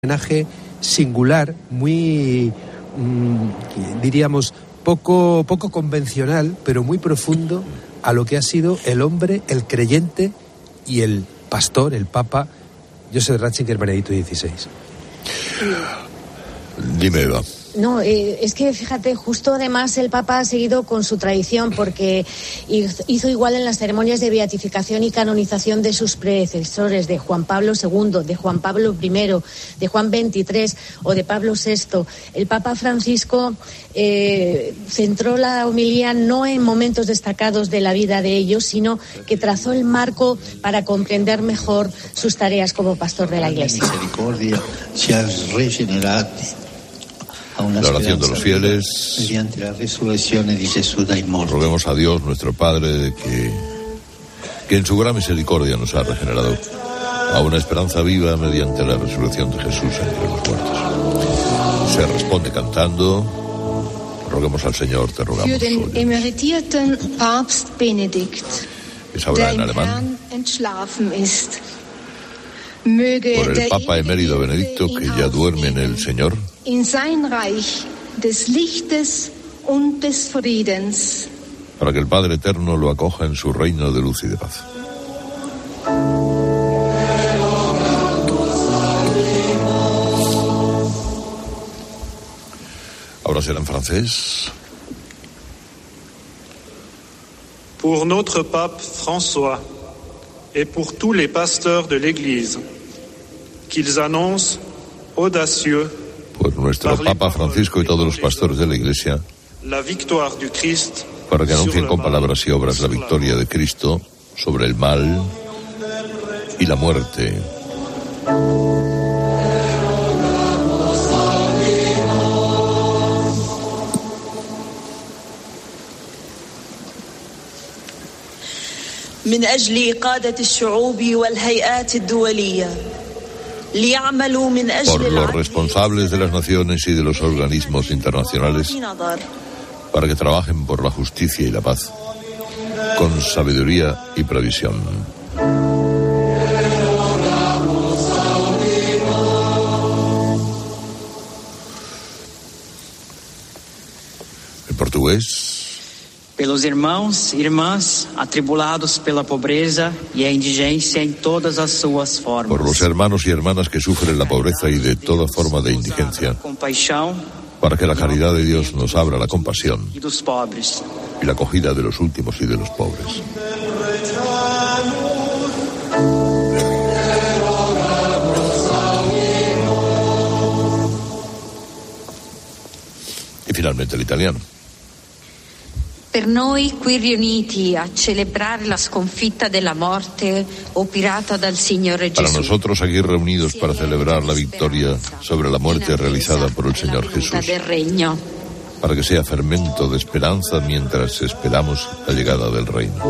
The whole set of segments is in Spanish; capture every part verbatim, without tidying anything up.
homenaje singular, muy, mmm, diríamos, poco, poco convencional, pero muy profundo a lo que ha sido el hombre, el creyente y el pastor, el Papa Joseph Ratzinger Benedicto dieciséis. Dime, Eva. No, eh, es que fíjate, justo además el Papa ha seguido con su tradición porque hizo igual en las ceremonias de beatificación y canonización de sus predecesores, de Juan Pablo segundo, de Juan Pablo primero, de Juan veintitrés o de Pablo sexto. El Papa Francisco eh, centró la homilía no en momentos destacados de la vida de ellos, sino que trazó el marco para comprender mejor sus tareas como pastor de la Iglesia. La oración de los fieles. Roguemos a Dios, nuestro Padre, de que, que en su gran misericordia nos ha regenerado a una esperanza viva mediante la resurrección de Jesús entre los muertos. Se responde cantando. Roguemos al Señor, te rogamos. Für den emeritierten Papst Benedikt, der im Herrn entschlafen ist. Por el Papa emérito Benedicto, que ya duerme en el Señor, in sein Reich des Lichtes und des Friedens. Para que el Padre Eterno lo acoja en su reino de luz y de paz. Ahora será en francés. Pour notre pape François et pour tous les pasteurs de l'Église, qu'ils annoncent audacieux por nuestro Papa Francisco y todos los pastores de la Iglesia, para que anuncien con palabras y obras la victoria de Cristo sobre el mal y la muerte. من أجل إقادة الشعوب والهيئات الدولية por los responsables de las naciones y de los organismos internacionales, para que trabajen por la justicia y la paz, con sabiduría y previsión. En portugués. Pelos irmãos e irmãs atribulados pela pobreza e a indigência em todas as suas formas. Por los hermanos y hermanas que sufren la pobreza y de toda forma de indigencia, para que la caridad de Dios nos abra la compasión y la acogida de los últimos y de los pobres. Y finalmente el italiano. Per noi qui riuniti a celebrare la sconfitta della morte operata dal Signore Gesù. Para nosotros aquí reunidos para celebrar la victoria sobre la muerte realizada por el Señor Jesús. Para que sea fermento de esperanza mientras esperamos la llegada del reino.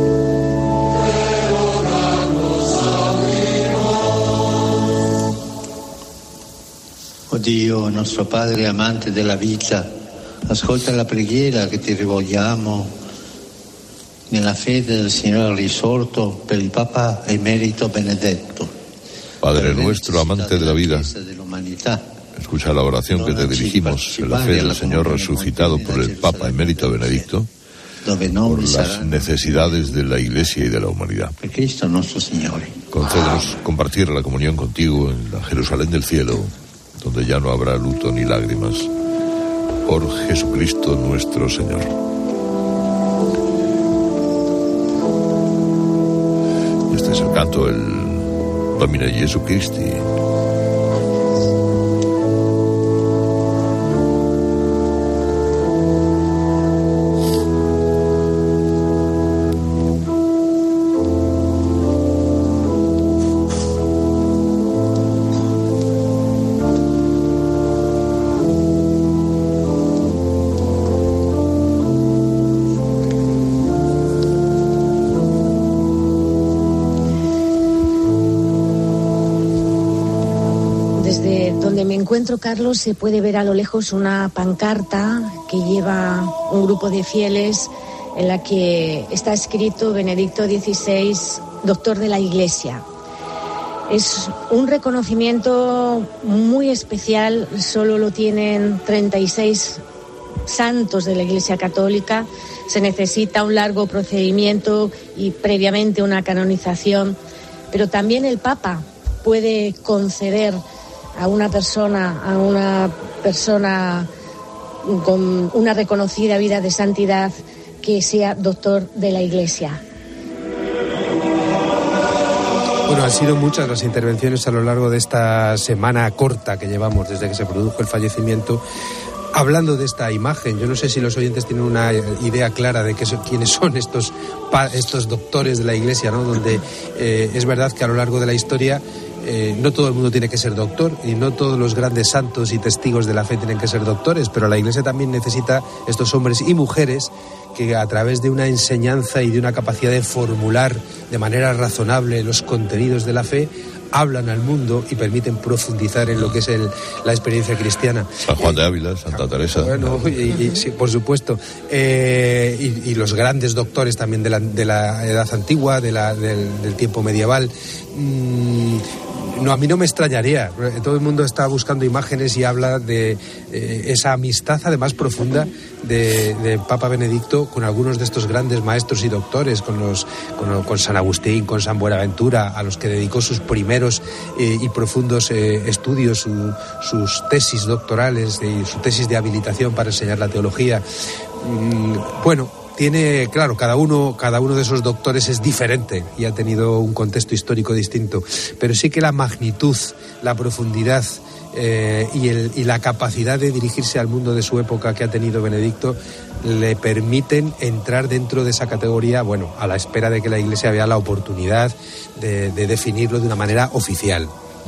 Oh Dio, nostro Padre amante della vita, ascolta la preghiera che ti rivolgiamo nella fede del Signore risorto per il Papa Emerito Benedetto. Padre nuestro, amante de la vida, escucha la oración que te dirigimos en la fe del Señor resucitado por el Papa Emérito Benedicto, por las necesidades de la Iglesia y de la humanidad. Concédenos compartir la comunión contigo en la Jerusalén del cielo, donde ya no habrá luto ni lágrimas. Por Jesucristo nuestro Señor. Este es el canto, el Domine Jesu Christi. Encuentro, Carlos, se puede ver a lo lejos una pancarta que lleva un grupo de fieles en la que está escrito Benedicto dieciséis, doctor de la Iglesia. Es un reconocimiento muy especial, solo lo tienen treinta y seis santos de la Iglesia Católica. Se necesita un largo procedimiento y previamente una canonización, pero también el Papa puede conceder a una persona, a una persona con una reconocida vida de santidad, que sea doctor de la Iglesia. Bueno, han sido muchas las intervenciones a lo largo de esta semana corta que llevamos desde que se produjo el fallecimiento, hablando de esta imagen. Yo no sé si los oyentes tienen una idea clara de qué son, quiénes son estos, estos doctores de la Iglesia, ¿no? Donde eh, es verdad que a lo largo de la historia eh, no todo el mundo tiene que ser doctor y no todos los grandes santos y testigos de la fe tienen que ser doctores, pero la Iglesia también necesita estos hombres y mujeres que a través de una enseñanza y de una capacidad de formular de manera razonable los contenidos de la fe, hablan al mundo y permiten profundizar en lo que es el, la experiencia cristiana. San Juan de Ávila, Santa Teresa. Bueno, y, y, sí, por supuesto. Eh, y, y los grandes doctores también de la, de la Edad Antigua, de la, del, del tiempo medieval. Mm, no, a mí no me extrañaría. Todo el mundo está buscando imágenes y habla de eh, esa amistad además profunda de, de Papa Benedicto con algunos de estos grandes maestros y doctores, con los con, con San Agustín, con San Buenaventura, a los que dedicó sus primeros eh, y profundos eh, estudios, su, sus tesis doctorales y su tesis de habilitación para enseñar la teología. Mm, bueno, tiene, claro, cada uno, cada uno de esos doctores es diferente y ha tenido un contexto histórico distinto, pero sí que la magnitud, la profundidad eh, y, el, y la capacidad de dirigirse al mundo de su época que ha tenido Benedicto le permiten entrar dentro de esa categoría, bueno, a la espera de que la Iglesia vea la oportunidad de, de definirlo de una manera oficial.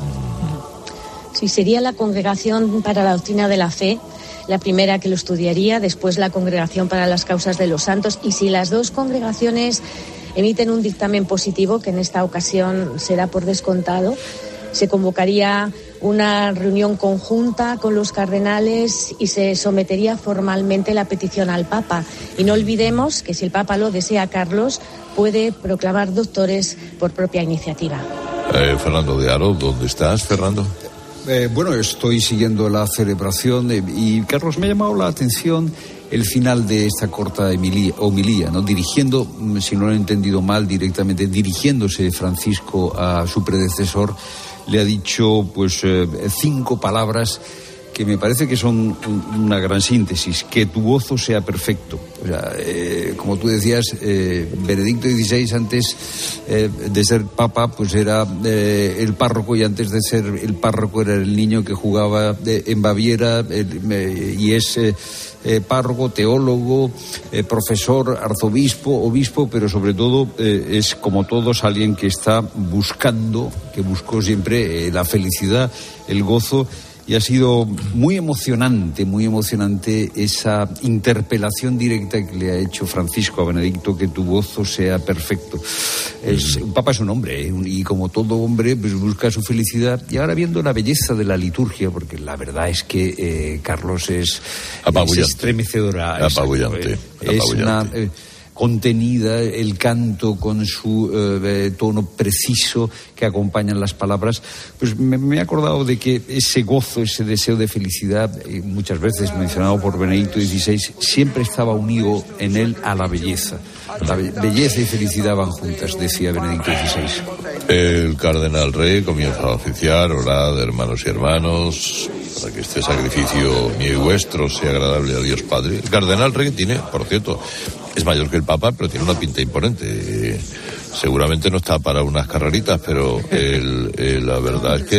Sí, sería la Congregación para la Doctrina de la Fe la primera que lo estudiaría, después la Congregación para las Causas de los Santos, y si las dos congregaciones emiten un dictamen positivo, que en esta ocasión será por descontado, se convocaría una reunión conjunta con los cardenales y se sometería formalmente la petición al Papa. Y no olvidemos que si el Papa lo desea, Carlos, puede proclamar doctores por propia iniciativa. Eh, Fernando de Aro, ¿dónde estás, Fernando? Eh, bueno, estoy siguiendo la celebración eh, y, Carlos, me ha llamado la atención el final de esta corta homilía, homilía, ¿no? Dirigiendo, si no lo he entendido mal, directamente dirigiéndose Francisco a su predecesor, le ha dicho pues eh, cinco palabras que me parece que son una gran síntesis: que tu gozo sea perfecto. O sea, eh, como tú decías, eh, Benedicto dieciséis, antes eh, de ser papa, pues era eh, el párroco, y antes de ser el párroco era el niño que jugaba eh, en Baviera, eh, eh, y es eh, eh, párroco, teólogo, eh, profesor, arzobispo, obispo, pero sobre todo eh, es, como todos, alguien que está buscando, que buscó siempre eh, la felicidad, el gozo. Y ha sido muy emocionante, muy emocionante esa interpelación directa que le ha hecho Francisco a Benedicto: que tu gozo sea perfecto. Es, un papa es un hombre, ¿eh? Y como todo hombre, pues busca su felicidad. Y ahora, viendo la belleza de la liturgia, porque la verdad es que eh, Carlos es, es estremecedora. Apabullante. Es, es una... Eh, contenida, el canto con su eh, tono preciso que acompañan las palabras. Pues me, me he acordado de que ese gozo, ese deseo de felicidad, eh, muchas veces mencionado por Benedicto dieciséis, siempre estaba unido en él a la belleza. La be- belleza y felicidad van juntas, decía Benedicto dieciséis. El cardenal rey comienza a oficiar: orad, hermanos y hermanos, para que este sacrificio mío y vuestro sea agradable a Dios Padre. El cardenal rey tiene, por cierto, es mayor que el Papa, pero tiene una pinta imponente. Eh, seguramente no está para unas carreritas, pero el, el, la verdad es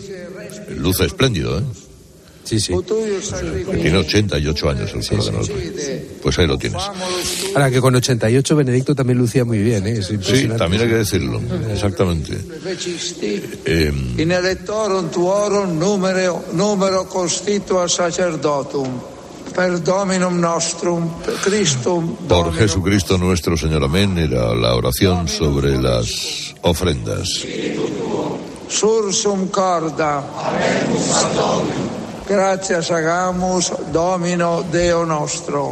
que luce espléndido, ¿eh? Sí, sí. Tiene ochenta y ocho años el cardenal rey. Pues ahí lo tienes. Ahora que con ochenta y ocho Benedicto también lucía muy bien, ¿eh? Es sí, también hay que decirlo, exactamente. Eh, In electorum tuorum numero, numero constitua sacerdotum. Per Dominum nostrum, per Christum Por Dominum. Jesucristo nuestro Señor, amén. Era la oración sobre las ofrendas. Sursum corda. Gratias agamus Domino Deo nostro.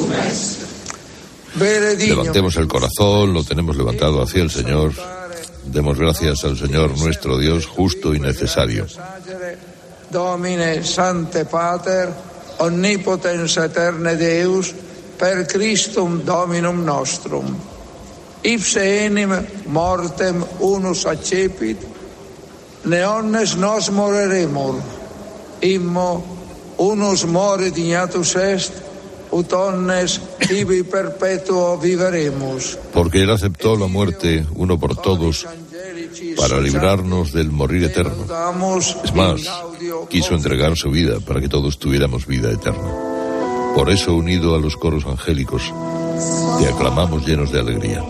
Levantemos el corazón, lo tenemos levantado hacia el Señor. demos gracias al Señor nuestro Dios, justo y necesario. Domine Sancte Pater, omnipotens aeterne Deus, per Christum Dominum nostrum. Ipse enim mortem unus accepit, ne omnes nos moreremur. Immo unus more dignatus est, ut omnes tibi perpetuo viveremus. Porque Él aceptó la muerte uno por todos para librarnos del morir eterno. Es más, quiso entregar su vida para que todos tuviéramos vida eterna. Por eso, unido a los coros angélicos, te aclamamos llenos de alegría.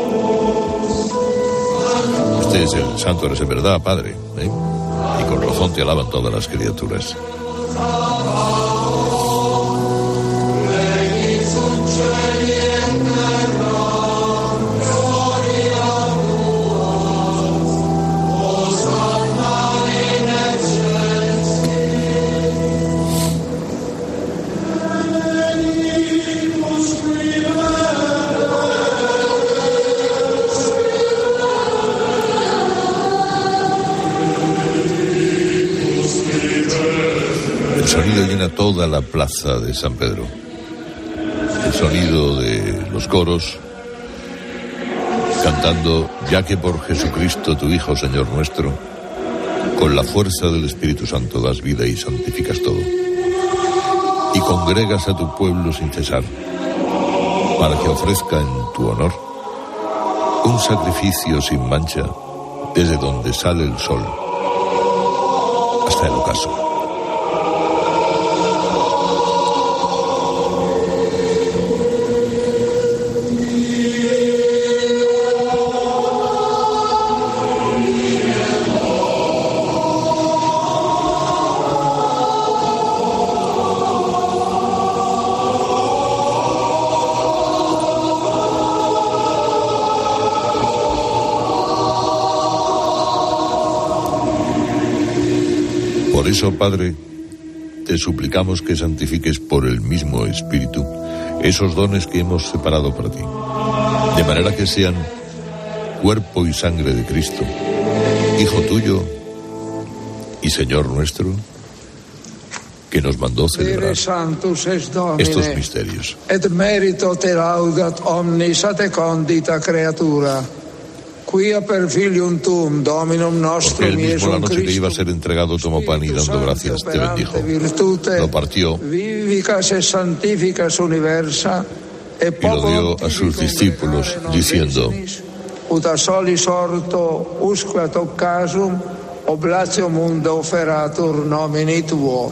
Este es el santo, eres en verdad, Padre, ¿eh? Y con razón te alaban todas las criaturas. El sonido llena toda la plaza de San Pedro. El sonido de los coros cantando: ya que por Jesucristo tu Hijo, Señor nuestro, con la fuerza del Espíritu Santo das vida y santificas todo, y congregas a tu pueblo sin cesar, para que ofrezca en tu honor un sacrificio sin mancha desde donde sale el sol hasta el ocaso. Por eso, Padre, te suplicamos que santifiques por el mismo Espíritu esos dones que hemos separado para ti, de manera que sean cuerpo y sangre de Cristo, Hijo tuyo y Señor nuestro, que nos mandó celebrar estos misterios. Et merito te laudat omnis ate condita creatura. Quia per filium tuum Dominum nostrum. Porque él mismo la noche que iba a ser entregado tomó pan y dando gracias te bendijo, lo partió y lo dio a sus discípulos diciendo: ut a solis orto usque ad occasum oblatio mundo oferatur nomini tuo.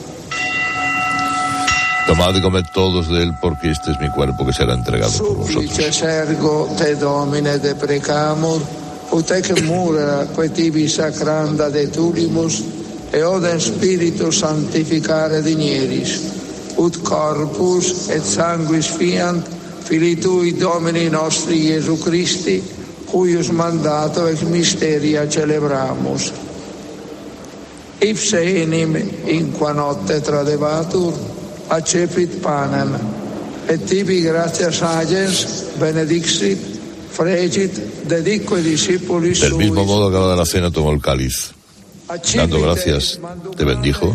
Tomad y comed todos de él, porque este es mi cuerpo que será entregado por vosotros. Ergo te Domine deprecamur, ut ec mura quae tibi sacranda de tulimus, e odem spiritus sanctificare digneris, ut corpus et sanguis fiant Filii tui Domini nostri Iesu Christi, cuius mandato ex mysteria celebramus. Ipse enim in qua notte tradebatur, accepit panem, et tibi gratias agens benedixit, fregit, dedique discipulis suis. Del mismo modo, acabada la cena, tomó el cáliz, dando gracias, te bendijo,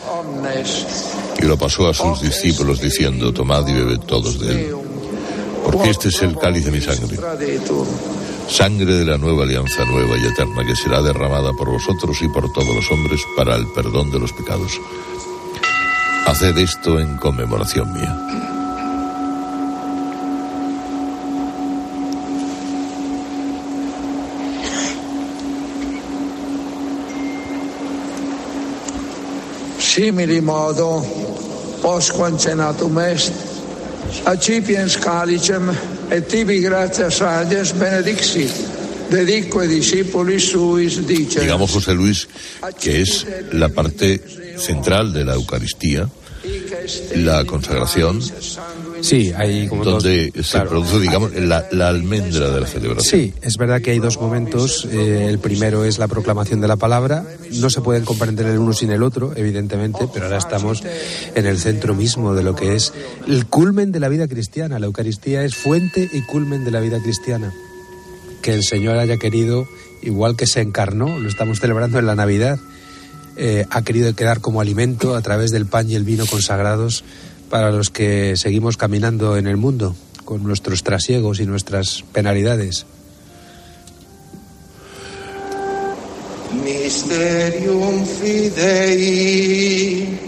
y lo pasó a sus discípulos diciendo: tomad y bebed todos de él, porque este es el cáliz de mi sangre, sangre de la nueva alianza nueva y eterna, que será derramada por vosotros y por todos los hombres para el perdón de los pecados. Haced esto en conmemoración mía. Simili modo, postquam cenatum est, accipiens calicem, et tibi gratias agens benedixit, dedique discipulis suis, dice. Digamos, José Luis, que es la parte central de la Eucaristía, la consagración, sí, hay como donde dos, se claro. produce, digamos, la, la almendra de la celebración. Sí, es verdad que hay dos momentos. Eh, el primero es la proclamación de la palabra. No se pueden comprender el uno sin el otro, evidentemente, pero ahora estamos en el centro mismo de lo que es el culmen de la vida cristiana. La Eucaristía es fuente y culmen de la vida cristiana. que el Señor haya querido, igual que se encarnó, lo estamos celebrando en la Navidad, eh, ha querido quedar como alimento a través del pan y el vino consagrados para los que seguimos caminando en el mundo, con nuestros trasiegos y nuestras penalidades. Mysterium Fidei.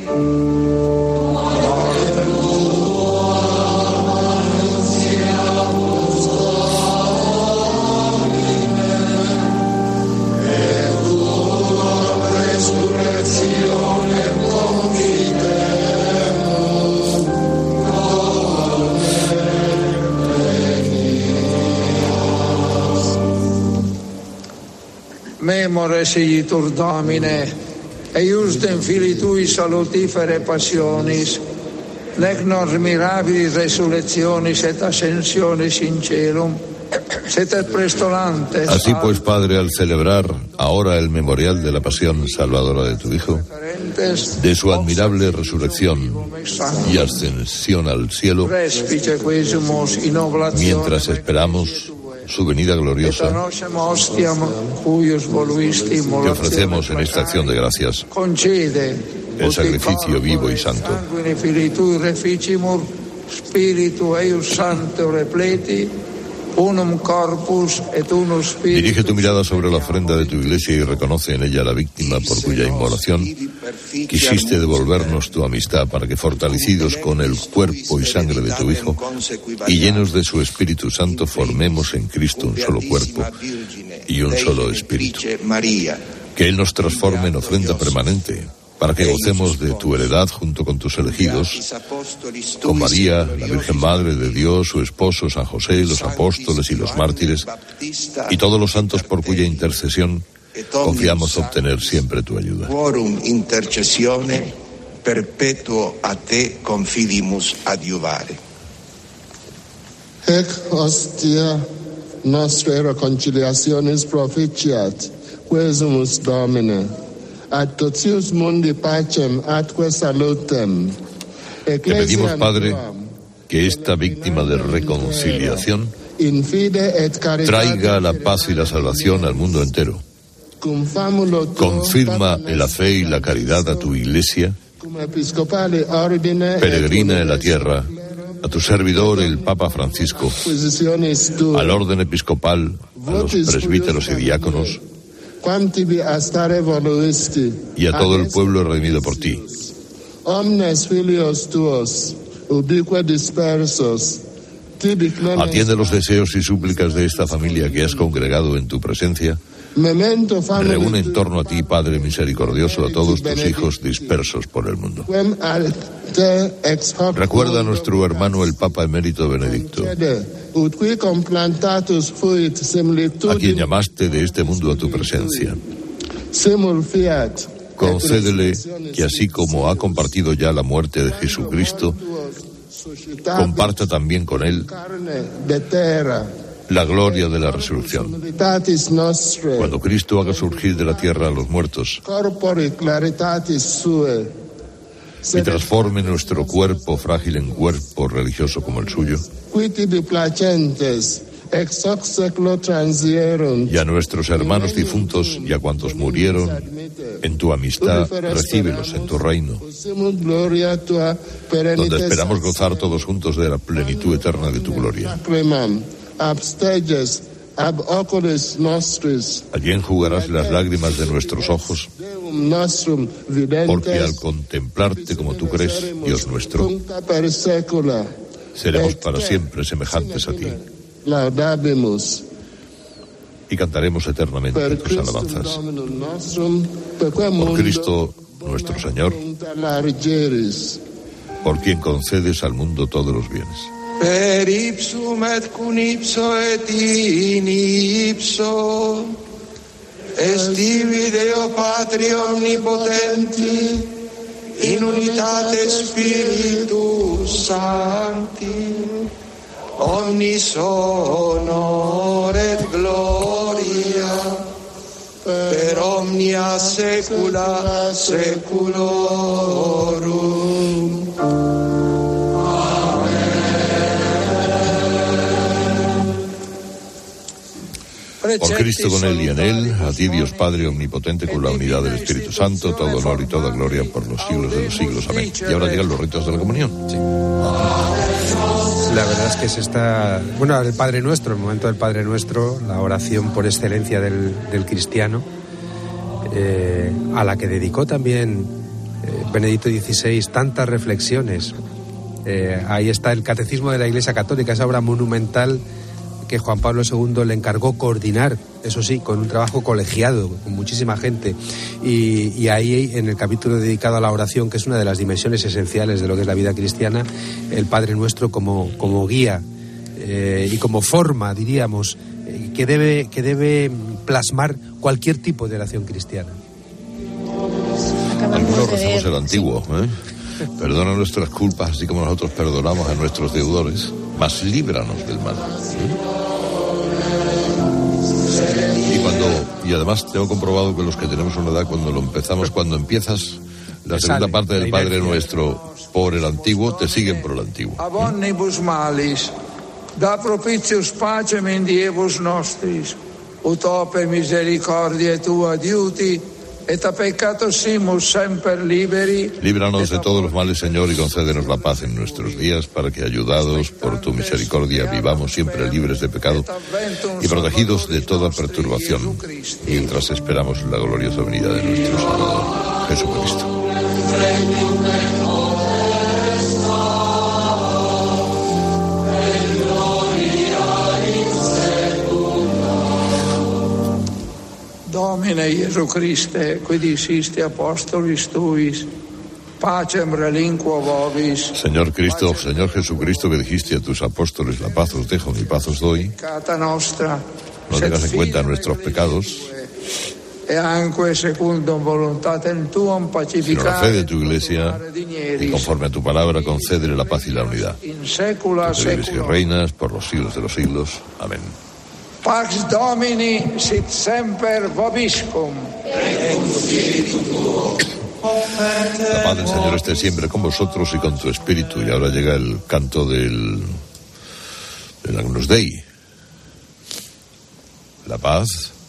Memores igitur Domine, eiusdem Filii Tui salutifere passionis, nec nos mirabilis resurrectionis et ascensionis in cielum, sed et prestolantes. Así pues, Padre, al celebrar ahora el memorial de la pasión salvadora de tu Hijo, de su admirable resurrección y ascensión al cielo, mientras esperamos su venida gloriosa, te ofrecemos en esta acción de gracias el sacrificio vivo y santo. Dirige tu mirada sobre la ofrenda de tu iglesia y reconoce en ella la víctima por cuya inmolación quisiste devolvernos tu amistad, para que, fortalecidos con el cuerpo y sangre de tu Hijo y llenos de su Espíritu Santo, formemos en Cristo un solo cuerpo y un solo espíritu. Que Él nos transforme en ofrenda permanente, para que gocemos de tu heredad junto con tus elegidos, con María, la Virgen Madre de Dios, su esposo San José, los apóstoles y los mártires, y todos los santos por cuya intercesión confiamos obtener siempre tu ayuda. Quorum intercessione perpetuo a te confidimus adiuvare. Hec hostia nostre reconciliationis proficiat, quesumus Domine, ad totius mundi pacem atque salutem. Te pedimos, Padre, que esta víctima de reconciliación traiga la paz y la salvación al mundo entero. Confirma en la fe y la caridad a tu Iglesia, peregrina en la tierra, a tu servidor el Papa Francisco, al orden episcopal, a los presbíteros y diáconos, y a todo el pueblo redimido por ti. Atiende los deseos y súplicas de esta familia que has congregado en tu presencia. Reúne en torno a ti, Padre misericordioso, a todos tus hijos dispersos por el mundo. Recuerda a nuestro hermano el Papa emérito Benedicto, a quien llamaste de este mundo a tu presencia. Concédele que, así como ha compartido ya la muerte de Jesucristo, comparta también con él la gloria de la resurrección. Cuando Cristo haga surgir de la tierra a los muertos y transforme nuestro cuerpo frágil en cuerpo religioso como el suyo, y a nuestros hermanos difuntos y a cuantos murieron en tu amistad, recíbelos en tu reino, donde esperamos gozar todos juntos de la plenitud eterna de tu gloria. Allí enjugarás las lágrimas de nuestros ojos, porque al contemplarte como tú crees, Dios nuestro, seremos para siempre semejantes a ti y cantaremos eternamente tus alabanzas. Por Cristo nuestro Señor, por quien concedes al mundo todos los bienes. Per ipsum et cum ipso et in ipso estivi Deo Patri omnipotenti in unitate Spiritus Sancti omnis honor et gloria per omnia saecula saeculorum. Por Cristo, con Él y en Él, a ti, Dios Padre omnipotente, con la unidad del Espíritu Santo, todo honor y toda gloria por los siglos de los siglos. Amén. Y ahora llegan los ritos de la comunión. Sí. La verdad es que se está... Bueno, el Padre Nuestro, el momento del Padre Nuestro, la oración por excelencia del, del cristiano, eh, a la que dedicó también eh, Benedicto dieciséis tantas reflexiones. Eh, ahí está el Catecismo de la Iglesia Católica, esa obra monumental que Juan Pablo segundo le encargó coordinar, eso sí, con un trabajo colegiado, con muchísima gente. Y, y ahí, en el capítulo dedicado a la oración, que es una de las dimensiones esenciales de lo que es la vida cristiana, el Padre Nuestro como, como guía eh, y como forma, diríamos, eh, que debe, que debe plasmar cualquier tipo de oración cristiana. Algunos rezamos el antiguo, ¿eh? Perdona nuestras culpas, así como nosotros perdonamos a nuestros deudores, mas líbranos del mal. Y cuando y además tengo comprobado que los que tenemos una edad, cuando lo empezamos, cuando empiezas la segunda parte del Padre Nuestro por el antiguo, te siguen por el antiguo. Ab omnibus malis, da propitius pacem in diebus nostris, utope misericordiae tua adiuti, et a peccato simus semper liberi. Líbranos de todos los males, Señor, y concédenos la paz en nuestros días, para que, ayudados por tu misericordia, vivamos siempre libres de pecado y protegidos de toda perturbación, mientras esperamos la gloriosa venida de nuestro Salvador, Jesucristo. Domine Iesu Christe, qui disisti apostolis tuis, pacem relinquo vobis. Señor Cristo, Señor Jesucristo, que dijiste a tus apóstoles, la paz os dejo, mi paz os doy, no tengas en cuenta nuestros pecados, sino la fe de tu Iglesia, y conforme a tu palabra concédele la paz y la unidad. Tú vives y reinas por los siglos de los siglos. Amén. Pax Domini sit semper vobiscum. La paz del Señor esté siempre con vosotros y con tu espíritu. Y ahora llega el canto del, del Agnus Dei. La paz,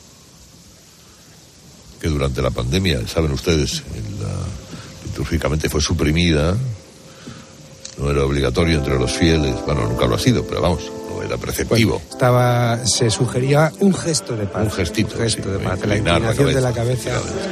que durante la pandemia, saben ustedes, en la, litúrgicamente fue suprimida, no era obligatorio entre los fieles, bueno, nunca lo ha sido, pero vamos, no era preceptivo. Pues estaba, se sugería un gesto de paz. Un gestito. Un gesto sí, de paz, la la inclinación de la cabeza.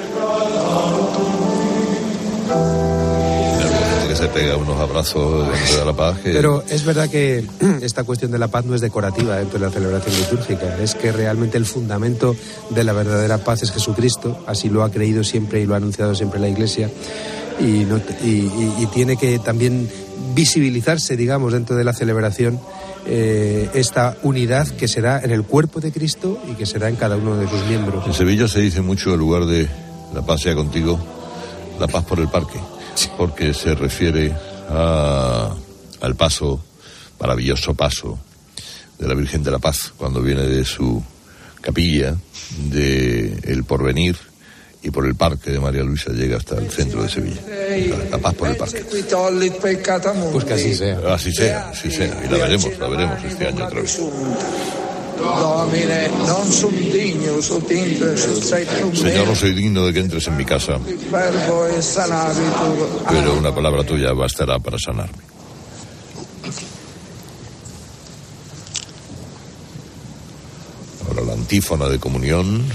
Que se pega unos abrazos dentro de la paz. Que... Pero es verdad que esta cuestión de la paz no es decorativa dentro de la celebración litúrgica, es que realmente el fundamento de la verdadera paz es Jesucristo, así lo ha creído siempre y lo ha anunciado siempre la Iglesia, y, no, y, y, y tiene que también visibilizarse, digamos, dentro de la celebración eh, esta unidad que se da en el cuerpo de Cristo y que se da en cada uno de sus miembros. En Sevilla se dice mucho, en lugar de la paz sea contigo, la paz por el parque, porque se refiere a, al paso, maravilloso paso de la Virgen de la Paz, cuando viene de su capilla, de El Porvenir, y por el parque de María Luisa llega hasta el centro de Sevilla. La, la paz por el parque. Pues que así sea. Así sea, así sea. Y la veremos, la veremos este año otra vez. Señor, no soy digno de que entres en mi casa, pero una palabra tuya bastará para sanarme. Ahora la antífona de comunión.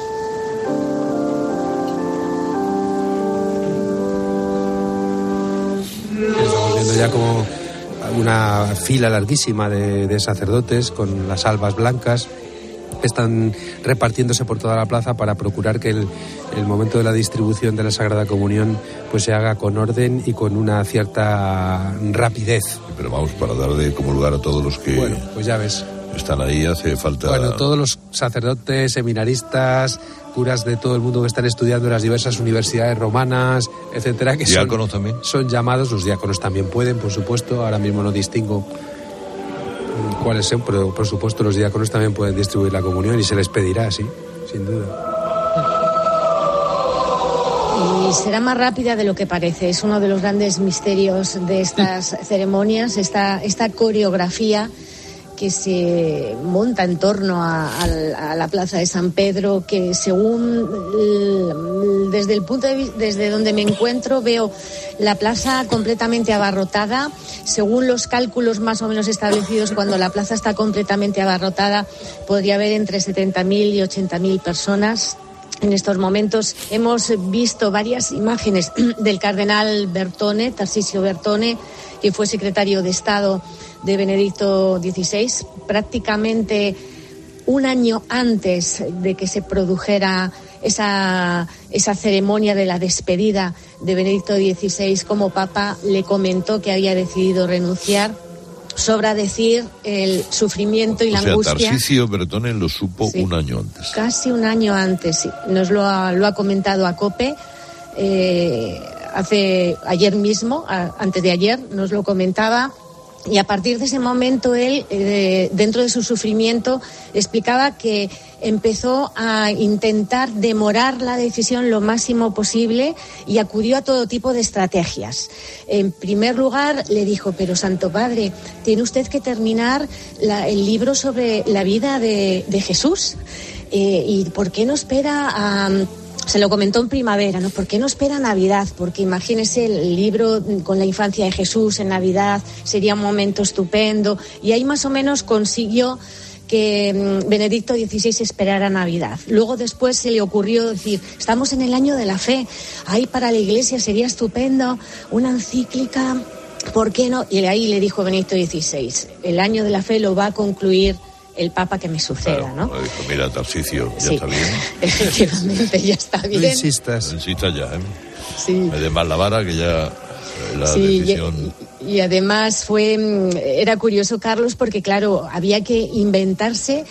Estamos viendo ya como una fila larguísima de, de sacerdotes con las albas blancas están repartiéndose por toda la plaza para procurar que el, el momento de la distribución de la Sagrada Comunión pues se haga con orden y con una cierta rapidez. Pero vamos, para dar de como lugar a todos los que bueno, pues ya ves. Están ahí, hace falta... Bueno, todos los sacerdotes, seminaristas, curas de todo el mundo que están estudiando en las diversas universidades romanas, etcétera, que diáconos son, también. Son llamados, los diáconos también pueden, por supuesto, ahora mismo no distingo cuáles son, pero por supuesto los diáconos también pueden distribuir la comunión y se les pedirá, sí, sin duda. Y será más rápida de lo que parece, es uno de los grandes misterios de estas ceremonias, esta, esta coreografía que se monta en torno a, a, a la Plaza de San Pedro, que según desde el punto de vista, desde donde me encuentro, veo la plaza completamente abarrotada. Según los cálculos más o menos establecidos, cuando la plaza está completamente abarrotada, podría haber entre setenta mil y ochenta mil personas. En estos momentos hemos visto varias imágenes del cardenal Bertone, Tarcisio Bertone, que fue secretario de Estado de Benedicto dieciséis, prácticamente un año antes de que se produjera esa, esa ceremonia de la despedida de Benedicto dieciséis como Papa, le comentó que había decidido renunciar. Sobra decir el sufrimiento y la o sea, angustia. Tarcisio Bertone lo supo Sí. un año antes. Casi un año antes, sí. Nos lo ha, lo ha comentado a COPE. Eh, hace ayer mismo, a, antes de ayer, nos lo comentaba. Y a partir de ese momento él, eh, dentro de su sufrimiento, explicaba que empezó a intentar demorar la decisión lo máximo posible y acudió a todo tipo de estrategias. En primer lugar, le dijo, pero Santo Padre, tiene usted que terminar la, el libro sobre la vida de, de Jesús. Eh, ¿Y por qué no espera a...? Se lo comentó en primavera, ¿no? ¿Por qué no espera Navidad? Porque imagínese el libro con la infancia de Jesús en Navidad, sería un momento estupendo. Y ahí más o menos consiguió que Benedicto dieciséis esperara Navidad. Luego después se le ocurrió decir, estamos en el año de la fe, ahí para la Iglesia sería estupendo una encíclica, ¿por qué no? Y ahí le dijo Benedicto dieciséis, el año de la fe lo va a concluir el Papa que me suceda, claro, ¿no? Dijo, mira, Tarcisio, ya Sí. está bien. Efectivamente, ya está bien. No insistas. No insistas ya, ¿eh? Sí. Me des más la vara que ya la Sí, decisión... y, y además fue, era curioso, Carlos, porque claro, había que inventarse,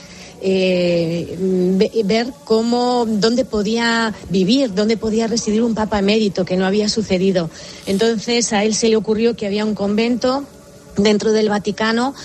eh, ver cómo, dónde podía vivir, dónde podía residir un papa emérito, que no había sucedido. Entonces a él se le ocurrió que había un convento dentro del Vaticano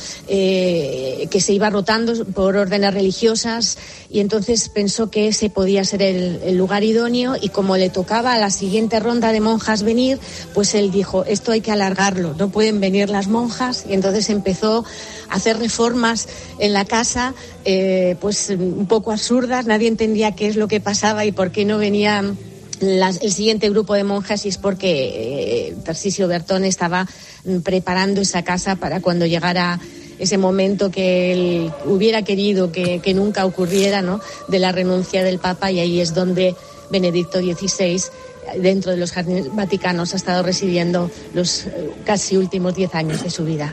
eh, que se iba rotando por órdenes religiosas, y entonces pensó que ese podía ser el, el lugar idóneo, y como le tocaba a la siguiente ronda de monjas venir, pues él dijo, esto hay que alargarlo, no pueden venir las monjas, y entonces empezó a hacer reformas en la casa, eh, pues un poco absurdas, nadie entendía qué es lo que pasaba y por qué no venían Las, el siguiente grupo de monjas, y es porque eh, Tarcisio Bertone estaba mm, preparando esa casa para cuando llegara ese momento que él hubiera querido que, que nunca ocurriera, ¿no?, de la renuncia del Papa, y ahí es donde Benedicto dieciséis, dentro de los jardines vaticanos, ha estado residiendo los eh, casi últimos diez años de su vida.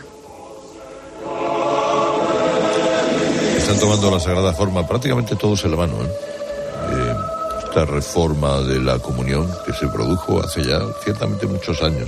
Están tomando la sagrada forma prácticamente todos en la mano, ¿eh? Eh, esta reforma de la comunión que se produjo hace ya ciertamente muchos años.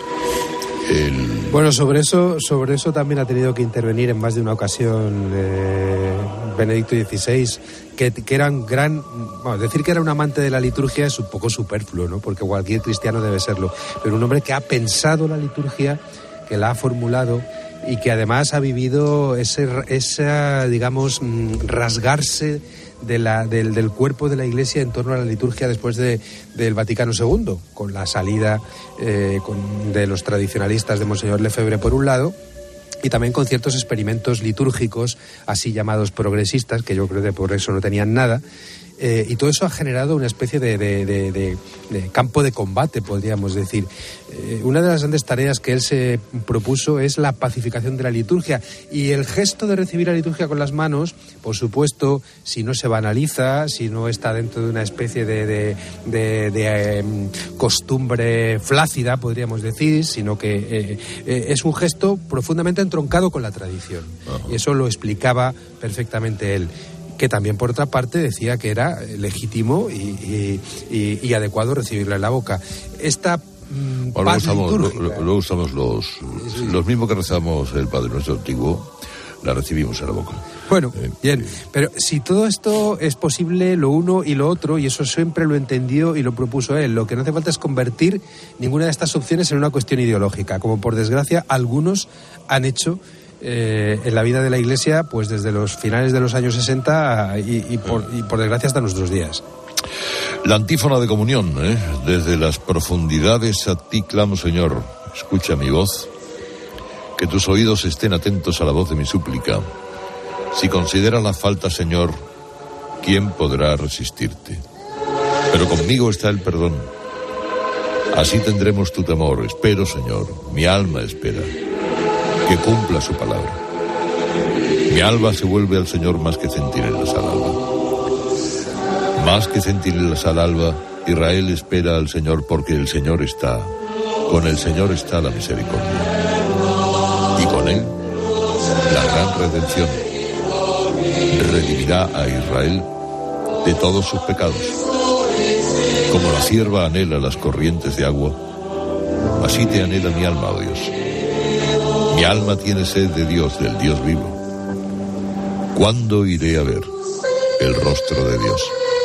El... Bueno, sobre eso, sobre eso también ha tenido que intervenir en más de una ocasión eh, Benedicto dieciséis, que, que era un gran, bueno, decir que era un amante de la liturgia es un poco superfluo, ¿no?, porque cualquier cristiano debe serlo, pero un hombre que ha pensado la liturgia, que la ha formulado y que además ha vivido ese, esa, digamos, rasgarse de la, del, del cuerpo de la Iglesia en torno a la liturgia después de, del Vaticano segundo, con la salida eh, con, de los tradicionalistas de Monseñor Lefebvre por un lado, y también con ciertos experimentos litúrgicos así llamados progresistas, que yo creo que por eso no tenían nada. Eh, y todo eso ha generado una especie de, de, de, de, de campo de combate, podríamos decir. Eh, una de las grandes tareas que él se propuso es la pacificación de la liturgia, y el gesto de recibir la liturgia con las manos, por supuesto, si no se banaliza, si no está dentro de una especie de, de, de, de eh, costumbre flácida, podríamos decir, sino que eh, eh, es un gesto profundamente entroncado con la tradición. Uh-huh. Y eso lo explicaba perfectamente él, que también por otra parte decía que era legítimo y, y, y, y adecuado recibirla en la boca. Esta mmm, bueno, paz luego, usamos, litúrgica, luego usamos los, sí. los mismos que rezamos el Padre Nuestro antiguo, la recibimos en la boca. Bueno, eh, bien, pero si todo esto es posible, lo uno y lo otro, y eso siempre lo entendió y lo propuso él, lo que no hace falta es convertir ninguna de estas opciones en una cuestión ideológica, como por desgracia algunos han hecho Eh, en la vida de la Iglesia, pues desde los finales de los años sesenta y, y, por, y por desgracia hasta nuestros días. La antífona de comunión, ¿eh? Desde las profundidades a ti clamo, Señor, escucha mi voz, que tus oídos estén atentos a la voz de mi súplica, Si consideras la falta, Señor, ¿quién podrá resistirte? Pero conmigo está el perdón. Así tendremos tu temor. Espero, Señor, mi alma espera, que cumpla su palabra. Mi alma se vuelve al Señor más que centinelas al alba. Más que centinelas al alba, Israel espera al Señor, porque el Señor está, con el Señor está la misericordia. Y con él, la gran redención. Redimirá a Israel de todos sus pecados. Como la cierva anhela las corrientes de agua, así te anhela mi alma, oh Dios. Mi alma tiene sed de Dios, del Dios vivo. ¿Cuándo iré a ver el rostro de Dios?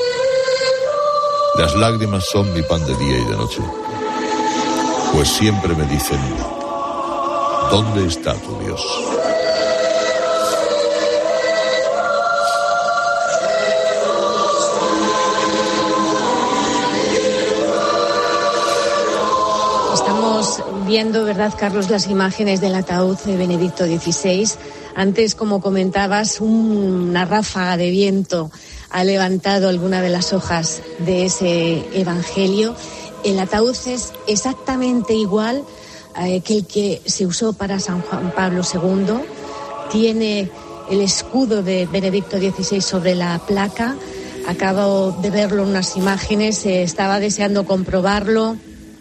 Las lágrimas son mi pan de día y de noche, pues siempre me dicen, ¿dónde está tu Dios? Viendo, ¿verdad, Carlos, las imágenes del ataúd de Benedicto dieciséis? Antes, como comentabas, una ráfaga de viento ha levantado alguna de las hojas de ese evangelio. El ataúd es exactamente igual eh, que el que se usó para San Juan Pablo segundo. Tiene el escudo de Benedicto dieciséis sobre la placa. Acabo de verlo en unas imágenes, eh, estaba deseando comprobarlo.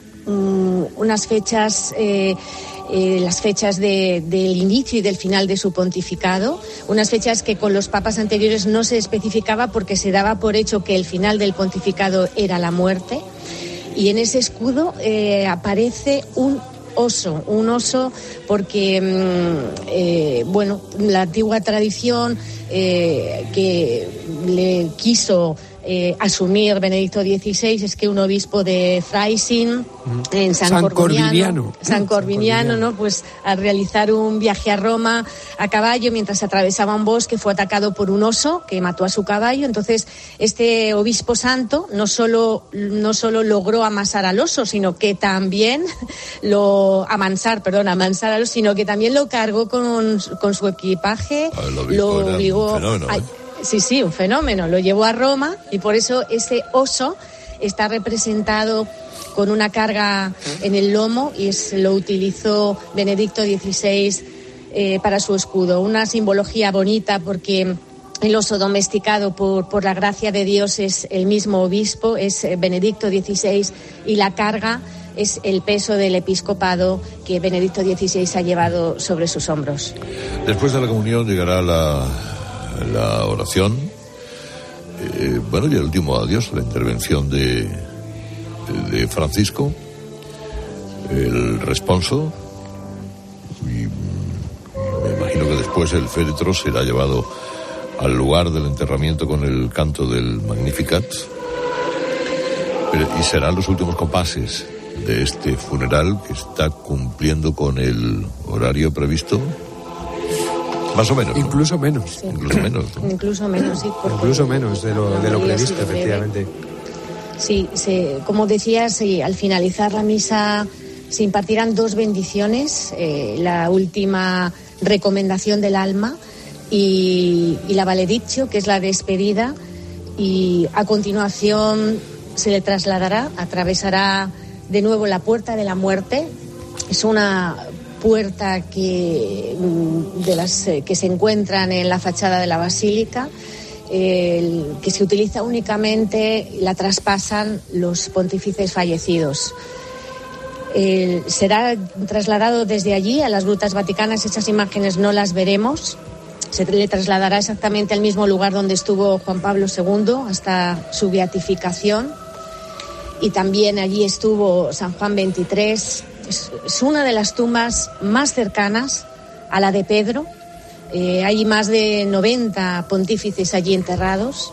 Unas fechas, eh, eh, las fechas de, del inicio y del final de su pontificado, unas fechas que con los papas anteriores no se especificaba porque se daba por hecho que el final del pontificado era la muerte, y en ese escudo eh, aparece un oso, un oso porque, eh, bueno, la antigua tradición eh, que le quiso Eh, asumir Benedicto dieciséis es que un obispo de Freising, en San, San Corbiniano, Corbiniano, San Corbiniano, ¿no? Pues al realizar un viaje a Roma a caballo, mientras atravesaba un bosque, fue atacado por un oso que mató a su caballo. Entonces, este obispo santo no solo, no solo logró amasar al oso, sino que también lo amansar, perdón, amansar al oso, sino que también lo cargó con, con su equipaje, lo obligó a, Sí, sí, un fenómeno. Lo llevó a Roma y por eso ese oso está representado con una carga en el lomo y es, lo utilizó Benedicto dieciséis eh, para su escudo. Una simbología bonita porque el oso domesticado por, por la gracia de Dios es el mismo obispo, es Benedicto dieciséis, y la carga es el peso del episcopado que Benedicto dieciséis ha llevado sobre sus hombros. Después de la comunión llegará la... la oración, eh, bueno, y el último adiós, la intervención de, de Francisco, el responso, y me imagino que después el féretro será llevado al lugar del enterramiento con el canto del Magnificat, pero, y serán los últimos compases de este funeral que está cumpliendo con el horario previsto. Más o menos, ¿no? Incluso menos. Sí. Incluso menos, ¿no? Incluso menos, sí. Incluso menos de lo, de lo previsto, efectivamente. Sí, se, como decías, sí, al finalizar la misa se impartirán dos bendiciones, eh, la última recomendación del alma y, y la Valedictio, que es la despedida, y a continuación se le trasladará, atravesará de nuevo la puerta de la muerte. Es una puerta que de las eh, que se encuentran en la fachada de la basílica, eh, que se utiliza únicamente, la traspasan los pontífices fallecidos. Eh, será trasladado desde allí a las grutas vaticanas. Esas imágenes no las veremos. Se le trasladará exactamente al mismo lugar donde estuvo Juan Pablo segundo hasta su beatificación, y también allí estuvo San Juan veintitrés. Es, es una de las tumbas más cercanas a la de Pedro. Eh, hay más de noventa pontífices allí enterrados,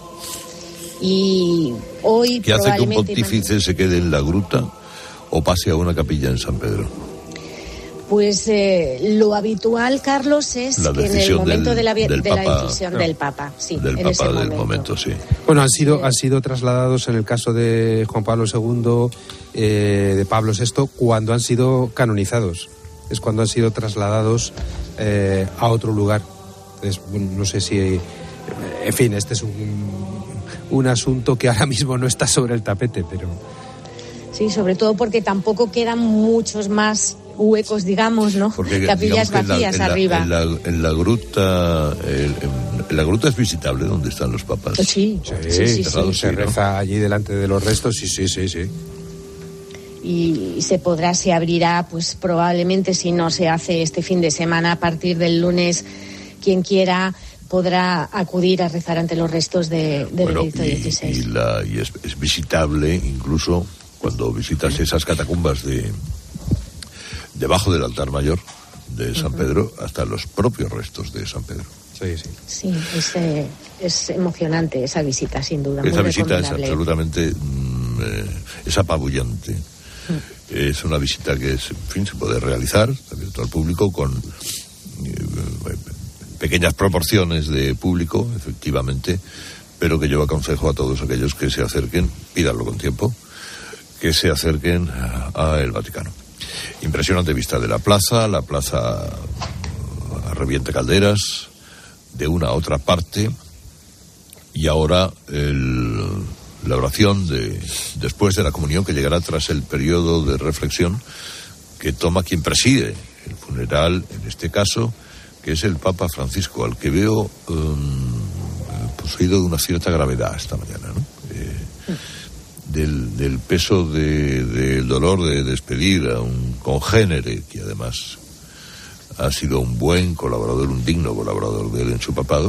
y hoy ¿qué hace que un probablemente pontífice se quede en la gruta o pase a una capilla en San Pedro? Pues eh, lo habitual, Carlos, es la que en el momento del, de, la, del de Papa, la decisión no, del Papa, sí, del en Papa ese del momento. momento, sí. Bueno, han sido, han sido trasladados en el caso de Juan Pablo segundo, eh, de Pablo sexto, cuando han sido canonizados. Es cuando han sido trasladados eh, a otro lugar. Entonces, bueno, no sé si... En fin, este es un, un asunto que ahora mismo no está sobre el tapete, pero... Sí, sobre todo porque tampoco quedan muchos más huecos, digamos, ¿no? Porque, capillas digamos que vacías en la, en arriba. La, en, la, en la gruta, el, en la gruta es visitable donde están los papas. Sí, sí, sí, sí, sí. Se reza allí delante de los restos, sí, sí, sí, sí. Y se podrá, se abrirá, pues probablemente si no se hace este fin de semana, a partir del lunes, quien quiera podrá acudir a rezar ante los restos de, de bueno, Benedicto dieciséis. Y, y, la, y es, es visitable incluso cuando visitas esas catacumbas de debajo del altar mayor de San uh-huh. Pedro, hasta los propios restos de San Pedro. Sí, sí. Sí, es, eh, es emocionante esa visita, sin duda. Esa muy visita es absolutamente, mm, eh, es apabullante. Uh-huh. Es una visita que, es, en fin, se puede realizar, está abierto al público con eh, pequeñas proporciones de público, efectivamente, pero que yo aconsejo a todos aquellos que se acerquen, pídanlo con tiempo, que se acerquen a el Vaticano. Impresionante vista de la plaza, la plaza revienta calderas de una a otra parte, y ahora el, la oración de después de la comunión, que llegará tras el periodo de reflexión que toma quien preside el funeral, en este caso, que es el Papa Francisco, al que veo um, poseído de una cierta gravedad esta mañana, ¿no? Eh, del, del peso de, del dolor de despedir a un congénere que además ha sido un buen colaborador, un digno colaborador de él en su papado,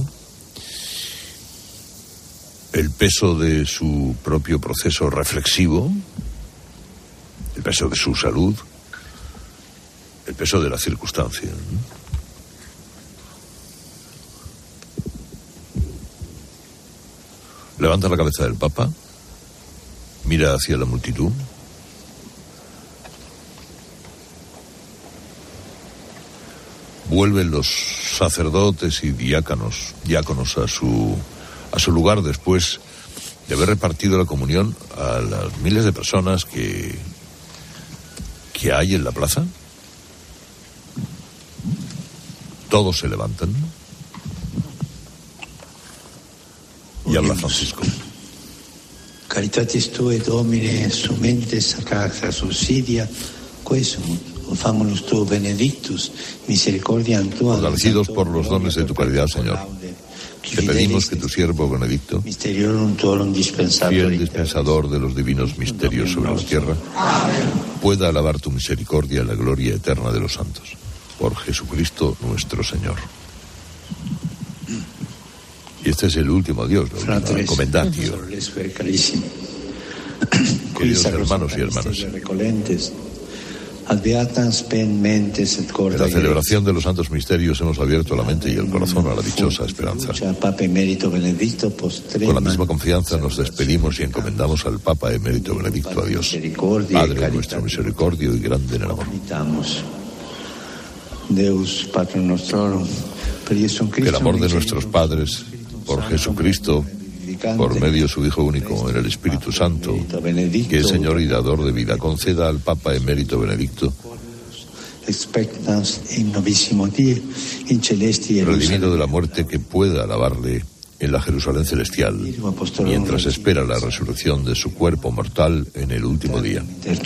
el peso de su propio proceso reflexivo, el peso de su salud, el peso de la circunstancia, ¿no? Levanta la cabeza del Papa, mira hacia la multitud, vuelven los sacerdotes y diáconos, diáconos a su a su lugar después de haber repartido la comunión a las miles de personas que que hay en la plaza. Todos se levantan y habla Francisco. Caritatis tue, Domine, sumente sacra subsidia, quesum famonos tu benedictus, misericordia tua. Agradecidos por los dones de tu caridad, Señor, te pedimos que tu siervo Benedicto, fiel dispensador de los divinos misterios sobre la tierra, pueda alabar tu misericordia en la gloria eterna de los santos. Por Jesucristo nuestro Señor. Y este es el último adiós, la última recomendatio. Queridos hermanos y hermanas, en la celebración de los santos misterios hemos abierto la mente y el corazón a la dichosa esperanza. Con la misma confianza nos despedimos y encomendamos al Papa Emérito Benedicto a Dios, Padre nuestro misericordio y grande en el amor. Que el amor de nuestros padres, por Jesucristo, por medio de su Hijo único, en el Espíritu Santo, que es Señor y dador de vida, conceda al Papa Emérito Benedicto, redimido de la muerte, que pueda alabarle en la Jerusalén celestial, mientras espera la resurrección de su cuerpo mortal en el último día.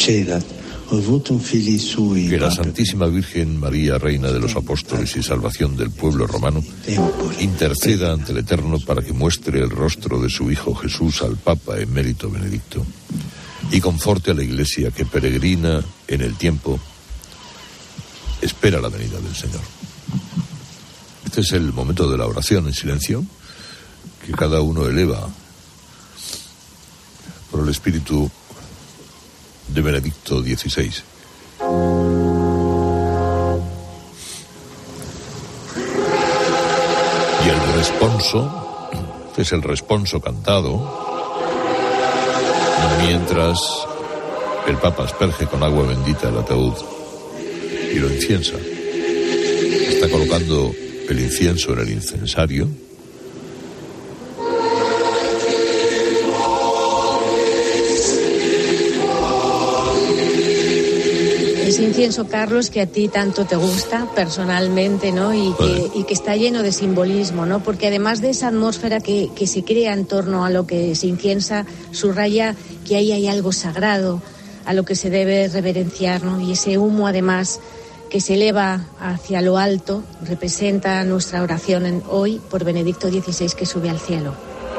Que la Santísima Virgen María, Reina de los Apóstoles y salvación del pueblo romano, interceda ante el Eterno para que muestre el rostro de su Hijo Jesús al Papa Emérito Benedicto y conforte a la Iglesia que peregrina en el tiempo, espera la venida del Señor. Este es el momento de la oración en silencio que cada uno eleva por el Espíritu de Benedicto dieciséis. Y el responso, que es el responso cantado, mientras el Papa asperge con agua bendita el ataúd y lo inciensa. Está colocando el incienso en el incensario. ese incienso, Carlos, que a ti tanto te gusta personalmente, ¿no? Y que, y que está lleno de simbolismo, ¿no? Porque además de esa atmósfera que, que se crea en torno a lo que se inciensa, subraya que ahí hay algo sagrado a lo que se debe reverenciar, ¿no? Y ese humo, además, que se eleva hacia lo alto, representa nuestra oración en hoy por Benedicto dieciséis, que sube al cielo.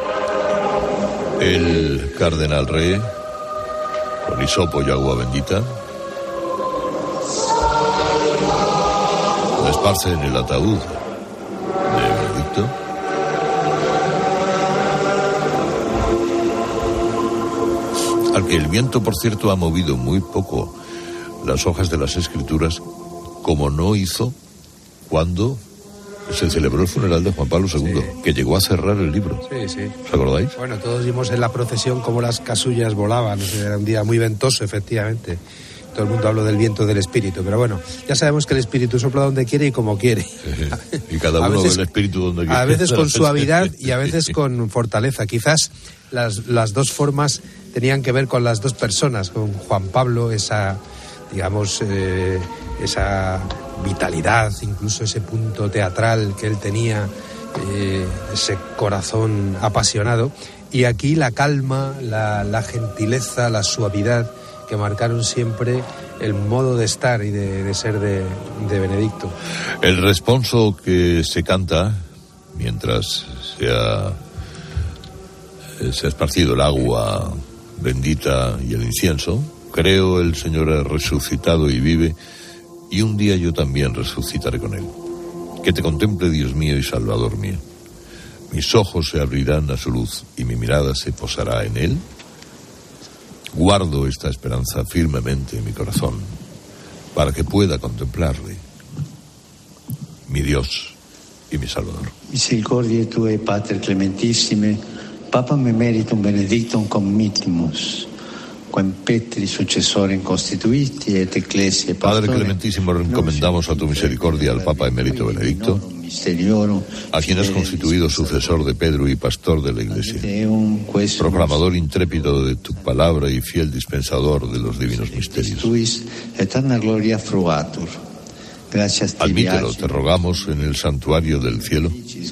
El cardenal rey, con hisopo y agua bendita, lo esparce en el ataúd de Benedicto. Al que el viento, por cierto, ha movido muy poco las hojas de las escrituras, como no hizo cuando se celebró el funeral de Juan Pablo segundo, sí, que llegó a cerrar el libro. Sí, sí. ¿Os acordáis? Bueno, todos vimos en la procesión cómo las casullas volaban. Era un día muy ventoso, efectivamente. Todo el mundo habló del viento del espíritu, pero bueno, ya sabemos que el espíritu sopla donde quiere y como quiere. Sí, y cada uno veces, ve el espíritu donde quiere. A veces con suavidad y a veces con fortaleza. Quizás las, las dos formas tenían que ver con las dos personas, con Juan Pablo, esa, digamos, eh, esa vitalidad, incluso ese punto teatral que él tenía, eh, ese corazón apasionado, y aquí la calma, la, la gentileza, la suavidad que marcaron siempre el modo de estar y de, de ser de, de Benedicto. El responso que se canta mientras se ha, se ha esparcido el agua bendita y el incienso: creo el Señor ha resucitado y vive, y un día yo también resucitaré con él. Que te contemple, Dios mío y Salvador mío. Mis ojos se abrirán a su luz y mi mirada se posará en él. Guardo esta esperanza firmemente en mi corazón para que pueda contemplarle, mi Dios y mi Salvador. Misericordiae tue, Pater clementissime, Papam emeritum Benedictum committimus, quem Petri successorem constituiti et ecclesiae Padre pastore. clementísimo, encomendamos a tu misericordia al Papa emérito Benedicto, a quien has constituido sucesor de Pedro y pastor de la Iglesia, proclamador intrépido de tu palabra y fiel dispensador de los divinos misterios. Eterna gloria fruatur. Admítelo, te rogamos, en el santuario del cielo,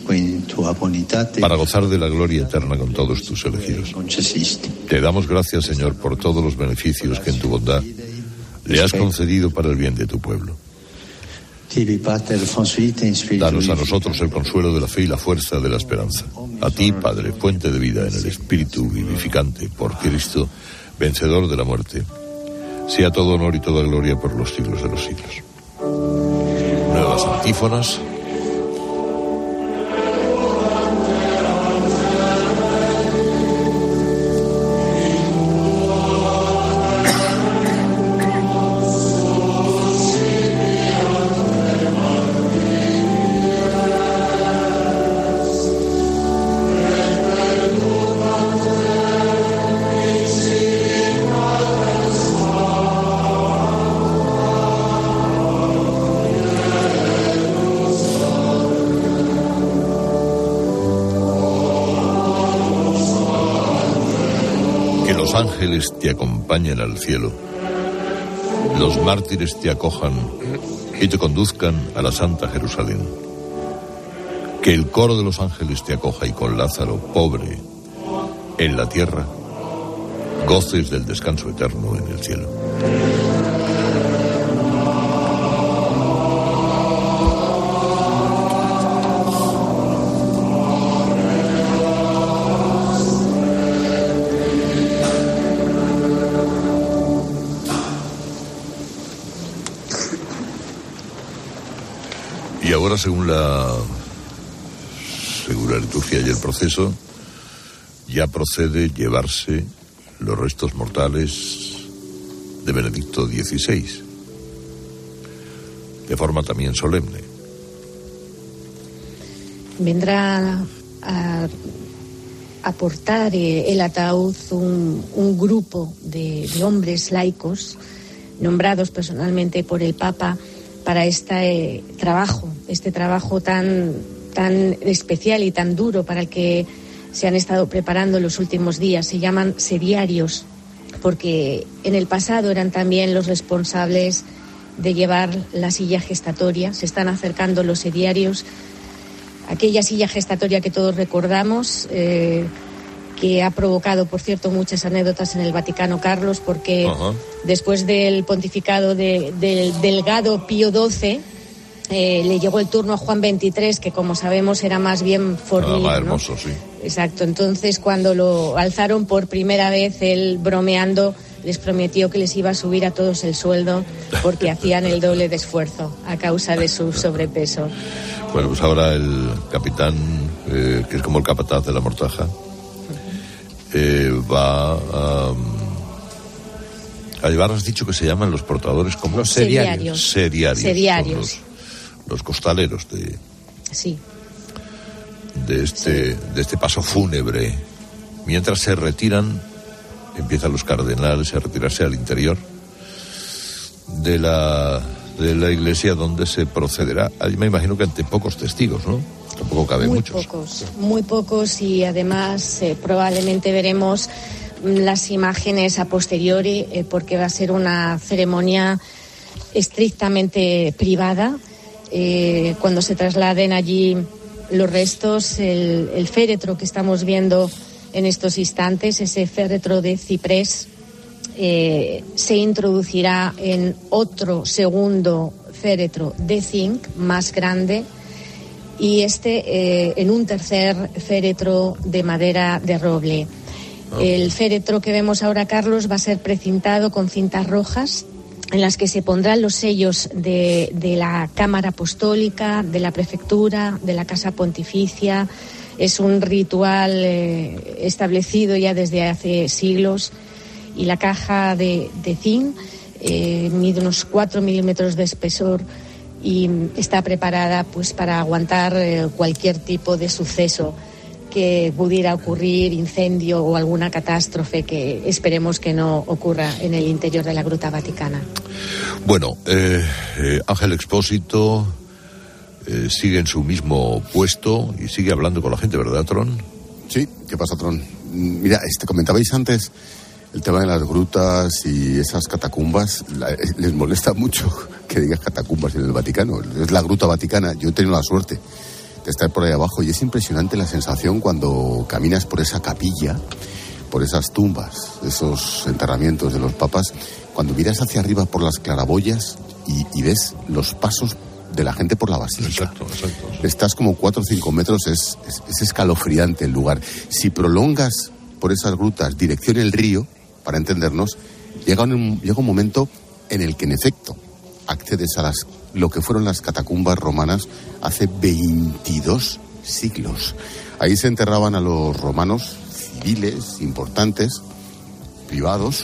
para gozar de la gloria eterna con todos tus elegidos. Te damos gracias, Señor, por todos los beneficios que en tu bondad le has concedido para el bien de tu pueblo. Danos a nosotros el consuelo de la fe y la fuerza de la esperanza. A ti, Padre, fuente de vida en el Espíritu vivificante, por Cristo, vencedor de la muerte, sea todo honor y toda gloria por los siglos de los siglos. Nuevas antífonas. Los ángeles te acompañen al cielo, los mártires te acojan y te conduzcan a la Santa Jerusalén. Que el coro de los ángeles te acoja y con Lázaro, pobre en la tierra, goces del descanso eterno en el cielo. Y ahora, según la, según la liturgia y el proceso, ya procede llevarse los restos mortales de Benedicto dieciséis, de forma también solemne. Vendrá a aportar el ataúd un, un grupo de, de hombres laicos nombrados personalmente por el Papa para este eh, trabajo, este trabajo tan, tan especial y tan duro para el que se han estado preparando los últimos días. Se llaman seriarios, porque en el pasado eran también los responsables de llevar la silla gestatoria. Se están acercando los ediarios, aquella silla gestatoria que todos recordamos, eh, que ha provocado, por cierto, muchas anécdotas en el Vaticano, Carlos, porque uh-huh. después del pontificado de, del delgado Pío doce, eh, le llegó el turno a Juan veintitrés, que como sabemos era más bien fornido, ah, más hermoso, ¿no? Sí. Exacto, entonces cuando lo alzaron por primera vez, él bromeando les prometió que les iba a subir a todos el sueldo porque hacían el doble de esfuerzo a causa de su sobrepeso. Bueno, pues ahora el capitán, eh, que es como el capataz de la mortaja, eh, va a, a llevar, has dicho que se llaman los portadores como los seriarios. Seriarios. Seriarios. Los, los costaleros de... Sí. de este, sí. de este paso fúnebre. Mientras se retiran, empiezan los cardenales a retirarse al interior de la, de la iglesia, donde se procederá, me imagino que ante pocos testigos, ¿no? Tampoco caben muy muchos. Muy pocos, muy pocos, y además eh, probablemente veremos las imágenes a posteriori, eh, porque va a ser una ceremonia estrictamente privada. Eh, cuando se trasladen allí los restos, el, el féretro que estamos viendo en estos instantes, ese féretro de ciprés, eh, se introducirá en otro segundo féretro de zinc más grande, y este eh, en un tercer féretro de madera de roble. El féretro que vemos ahora, Carlos, va a ser precintado con cintas rojas, en las que se pondrán los sellos de, de la Cámara Apostólica, de la Prefectura, de la Casa Pontificia. Es un ritual eh, establecido ya desde hace siglos, y la caja de, de zinc eh, mide unos cuatro milímetros de espesor y está preparada pues para aguantar eh, cualquier tipo de suceso que pudiera ocurrir, incendio o alguna catástrofe que esperemos que no ocurra en el interior de la Gruta Vaticana. Bueno, eh, eh, Ángel Expósito eh, sigue en su mismo puesto y sigue hablando con la gente, ¿verdad, Tron? Sí, ¿qué pasa, Tron? Mira, este, comentabais antes el tema de las grutas y esas catacumbas. La, les molesta mucho que digas catacumbas en el Vaticano. Es la Gruta Vaticana. Yo he tenido la suerte de estar por ahí abajo, y es impresionante la sensación cuando caminas por esa capilla, por esas tumbas, esos enterramientos de los papas, cuando miras hacia arriba por las claraboyas y, y ves los pasos de la gente por la basílica. Exacto, exacto, exacto. Estás como cuatro o cinco metros, es, es, es escalofriante el lugar. Si prolongas por esas grutas dirección el río, para entendernos, llega un, llega un momento en el que, en efecto, accedes a las lo que fueron las catacumbas romanas hace veintidós siglos. Ahí se enterraban a los romanos civiles, importantes, privados,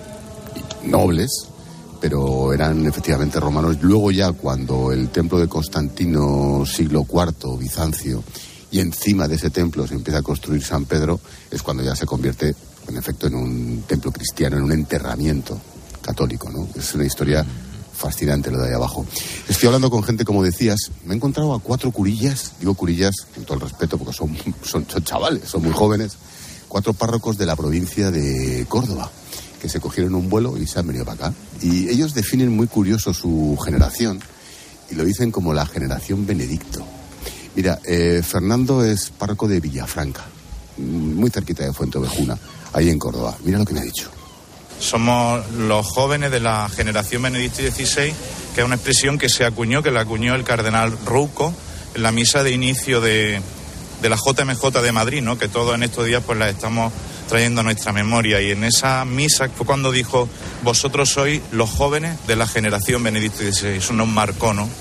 nobles, pero eran efectivamente romanos. Luego ya, cuando el templo de Constantino, siglo cuarto, Bizancio, y encima de ese templo se empieza a construir San Pedro, es cuando ya se convierte, en efecto, en un templo cristiano, en un enterramiento católico, ¿no? Es una historia fascinante lo de ahí abajo. Estoy hablando con gente, como decías, me he encontrado a cuatro curillas, digo curillas con todo el respeto porque son, son, son chavales, son muy jóvenes, cuatro párrocos de la provincia de Córdoba, que se cogieron un vuelo y se han venido para acá. Y ellos definen muy curioso su generación y lo dicen como la generación Benedicto. Mira, eh, Fernando es párroco de Villafranca, muy cerquita de Fuenteovejuna, ahí en Córdoba. Mira lo que me ha dicho. Somos los jóvenes de la generación Benedicto dieciséis, que es una expresión que se acuñó, que la acuñó el cardenal Rouco en la misa de inicio de, de la J M J de Madrid, ¿no? Que todos en estos días pues la estamos trayendo a nuestra memoria. Y en esa misa fue cuando dijo: vosotros sois los jóvenes de la generación Benedicto dieciséis. Eso nos marcó, ¿no?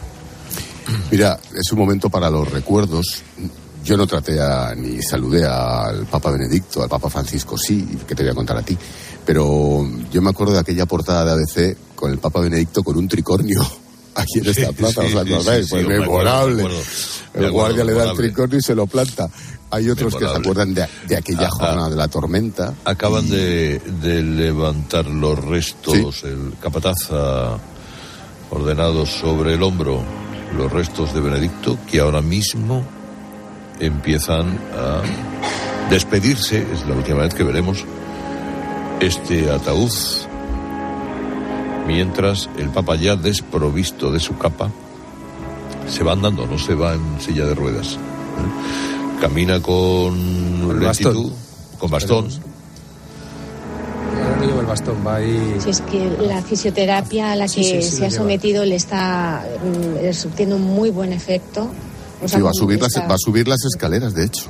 Mira, es un momento para los recuerdos. Yo no traté a, ni saludé al Papa Benedicto, al Papa Francisco sí, que te voy a contar a ti. Pero yo me acuerdo de aquella portada de A B C con el Papa Benedicto con un tricornio aquí en esta sí, plaza, sí, ¿os acordáis? Sí, sí, pues sí, memorable. Me acuerdo, me acuerdo, el guardia le da el tricornio y se lo planta. Hay otros memorable. Que se acuerdan de, de aquella Ajá. jornada de la tormenta. Acaban y... de, de levantar los restos, ¿sí? El capataz ha ordenado sobre el hombro los restos de Benedicto, que ahora mismo empiezan a despedirse. Es la última vez que veremos este ataúd mientras el Papa, ya desprovisto de su capa, se va andando, no se va en silla de ruedas. ¿eh? Camina con, con lentitud, bastón. con bastón. Ahora no lleva el bastón, va ahí. Si es que la fisioterapia a la Sí, que sí, sí, se ha lleva. sometido le está mm, surtiendo un muy buen efecto. O sea, Sí, va a subir las, está- va a subir las escaleras, de hecho.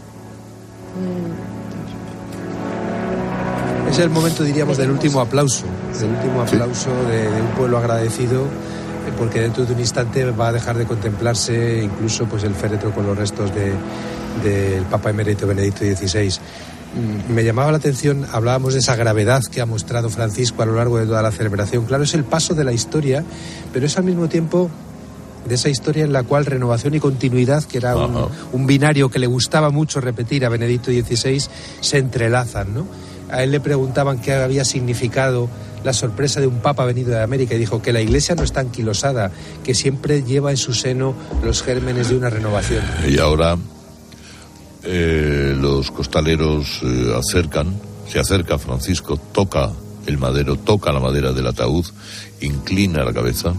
Es el momento, diríamos, del último aplauso, del último aplauso de, de un pueblo agradecido, eh, porque dentro de un instante va a dejar de contemplarse incluso pues el féretro con los restos de, del Papa Emérito Benedicto dieciséis. Mm, Me llamaba la atención, hablábamos de esa gravedad que ha mostrado Francisco a lo largo de toda la celebración. Claro, es el paso de la historia, pero es al mismo tiempo de esa historia en la cual renovación y continuidad, que era un, un binario que le gustaba mucho repetir a Benedicto dieciséis, se entrelazan, ¿no? A él le preguntaban qué había significado la sorpresa de un papa venido de América y dijo que la Iglesia no está anquilosada, que siempre lleva en su seno los gérmenes de una renovación. Y ahora eh, los costaleros eh, acercan, se acerca Francisco, toca el madero, toca la madera del ataúd, inclina la cabeza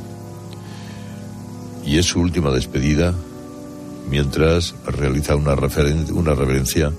y es su última despedida mientras realiza una, referen- una reverencia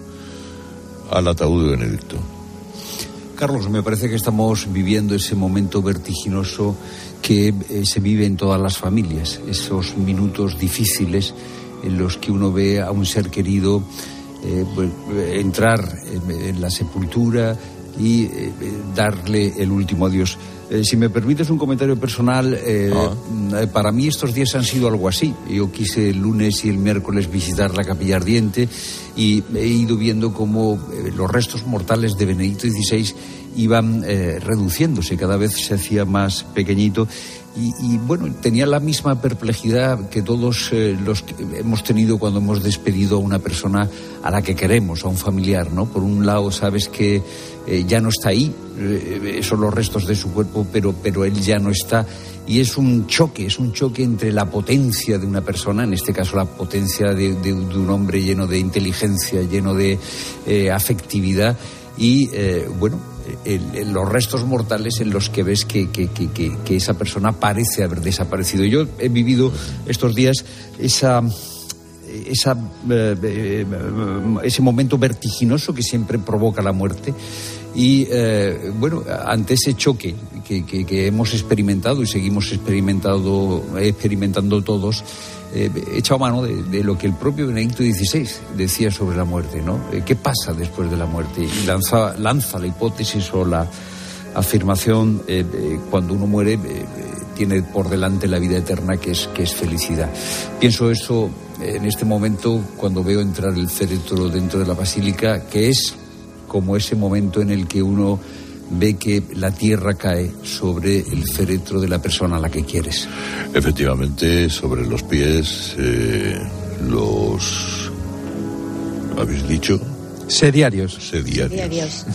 al ataúd de Benedicto. Carlos, me parece que estamos viviendo ese momento vertiginoso que eh, se vive en todas las familias, esos minutos difíciles en los que uno ve a un ser querido eh, pues, entrar en, en la sepultura y eh, darle el último adiós. Eh, si me permites un comentario personal, eh, ah. para mí estos días han sido algo así. Yo quise el lunes y el miércoles visitar la Capilla Ardiente y he ido viendo cómo eh, los restos mortales de Benedicto dieciséis iban eh, reduciéndose, cada vez se hacía más pequeñito. Y, y bueno, tenía la misma perplejidad que todos eh, los que hemos tenido cuando hemos despedido a una persona a la que queremos, a un familiar, ¿no? Por un lado sabes que eh, ya no está ahí, eh, son los restos de su cuerpo, pero, pero él ya no está. Y es un choque, es un choque entre la potencia de una persona, en este caso la potencia de, de, de un hombre lleno de inteligencia, lleno de eh, afectividad, y eh, bueno, El, el, los restos mortales en los que ves que, que, que, que, que esa persona parece haber desaparecido. Yo he vivido estos días esa, esa, eh, eh, ese momento vertiginoso que siempre provoca la muerte y eh, bueno, ante ese choque que, que, que hemos experimentado y seguimos experimentando, experimentando todos, Eh, he echado mano de, de lo que el propio Benedicto dieciséis decía sobre la muerte, ¿no? Eh, ¿Qué pasa después de la muerte? Y lanza, lanza la hipótesis o la afirmación, eh, eh, cuando uno muere, eh, tiene por delante la vida eterna, que es, que es felicidad. Pienso eso eh, en este momento cuando veo entrar el féretro dentro de la basílica, que es como ese momento en el que uno ve que la tierra cae sobre el féretro de la persona a la que quieres. Efectivamente, sobre los pies, eh, los... ¿habéis dicho? Sediarios. Sediarios. Sediarios.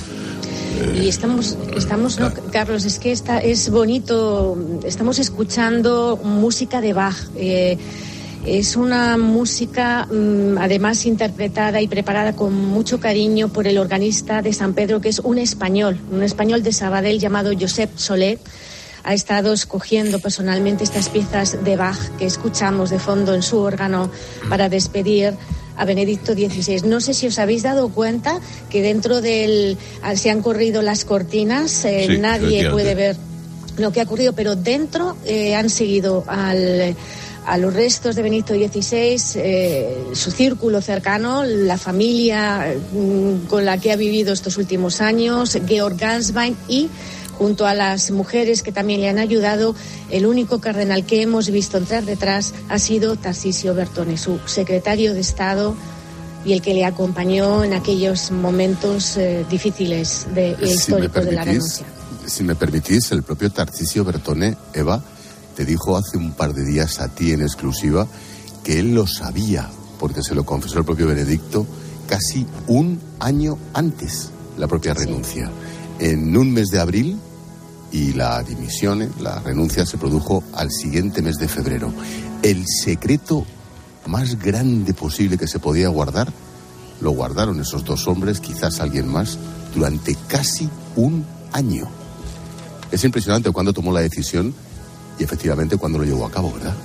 Y estamos, estamos ¿no, Carlos? Es que esta, es bonito, estamos escuchando música de Bach. Eh, Es una música, mmm, además, interpretada y preparada con mucho cariño por el organista de San Pedro, que es un español, un español de Sabadell llamado Josep Soler. Ha estado escogiendo personalmente estas piezas de Bach que escuchamos de fondo en su órgano para despedir a Benedicto dieciséis. No sé si os habéis dado cuenta que dentro del... se han corrido las cortinas, eh, sí, nadie puede ver lo que ha ocurrido, pero dentro eh, han seguido al... a los restos de Benedicto dieciséis, eh, su círculo cercano, la familia mm, con la que ha vivido estos últimos años, Georg Ganswein, y junto a las mujeres que también le han ayudado, el único cardenal que hemos visto entrar detrás ha sido Tarcisio Bertone, su secretario de Estado y el que le acompañó en aquellos momentos eh, difíciles de, e históricos de la renuncia. Si me permitís, el propio Tarcisio Bertone, Eva, te dijo hace un par de días a ti en exclusiva que él lo sabía, porque se lo confesó el propio Benedicto casi un año antes, la propia renuncia. Sí. En un mes de abril, y la dimisión, la renuncia se produjo al siguiente mes de febrero. El secreto más grande posible que se podía guardar, lo guardaron esos dos hombres, quizás alguien más, durante casi un año. Es impresionante cuando tomó la decisión y efectivamente cuando lo llevó a cabo, ¿verdad?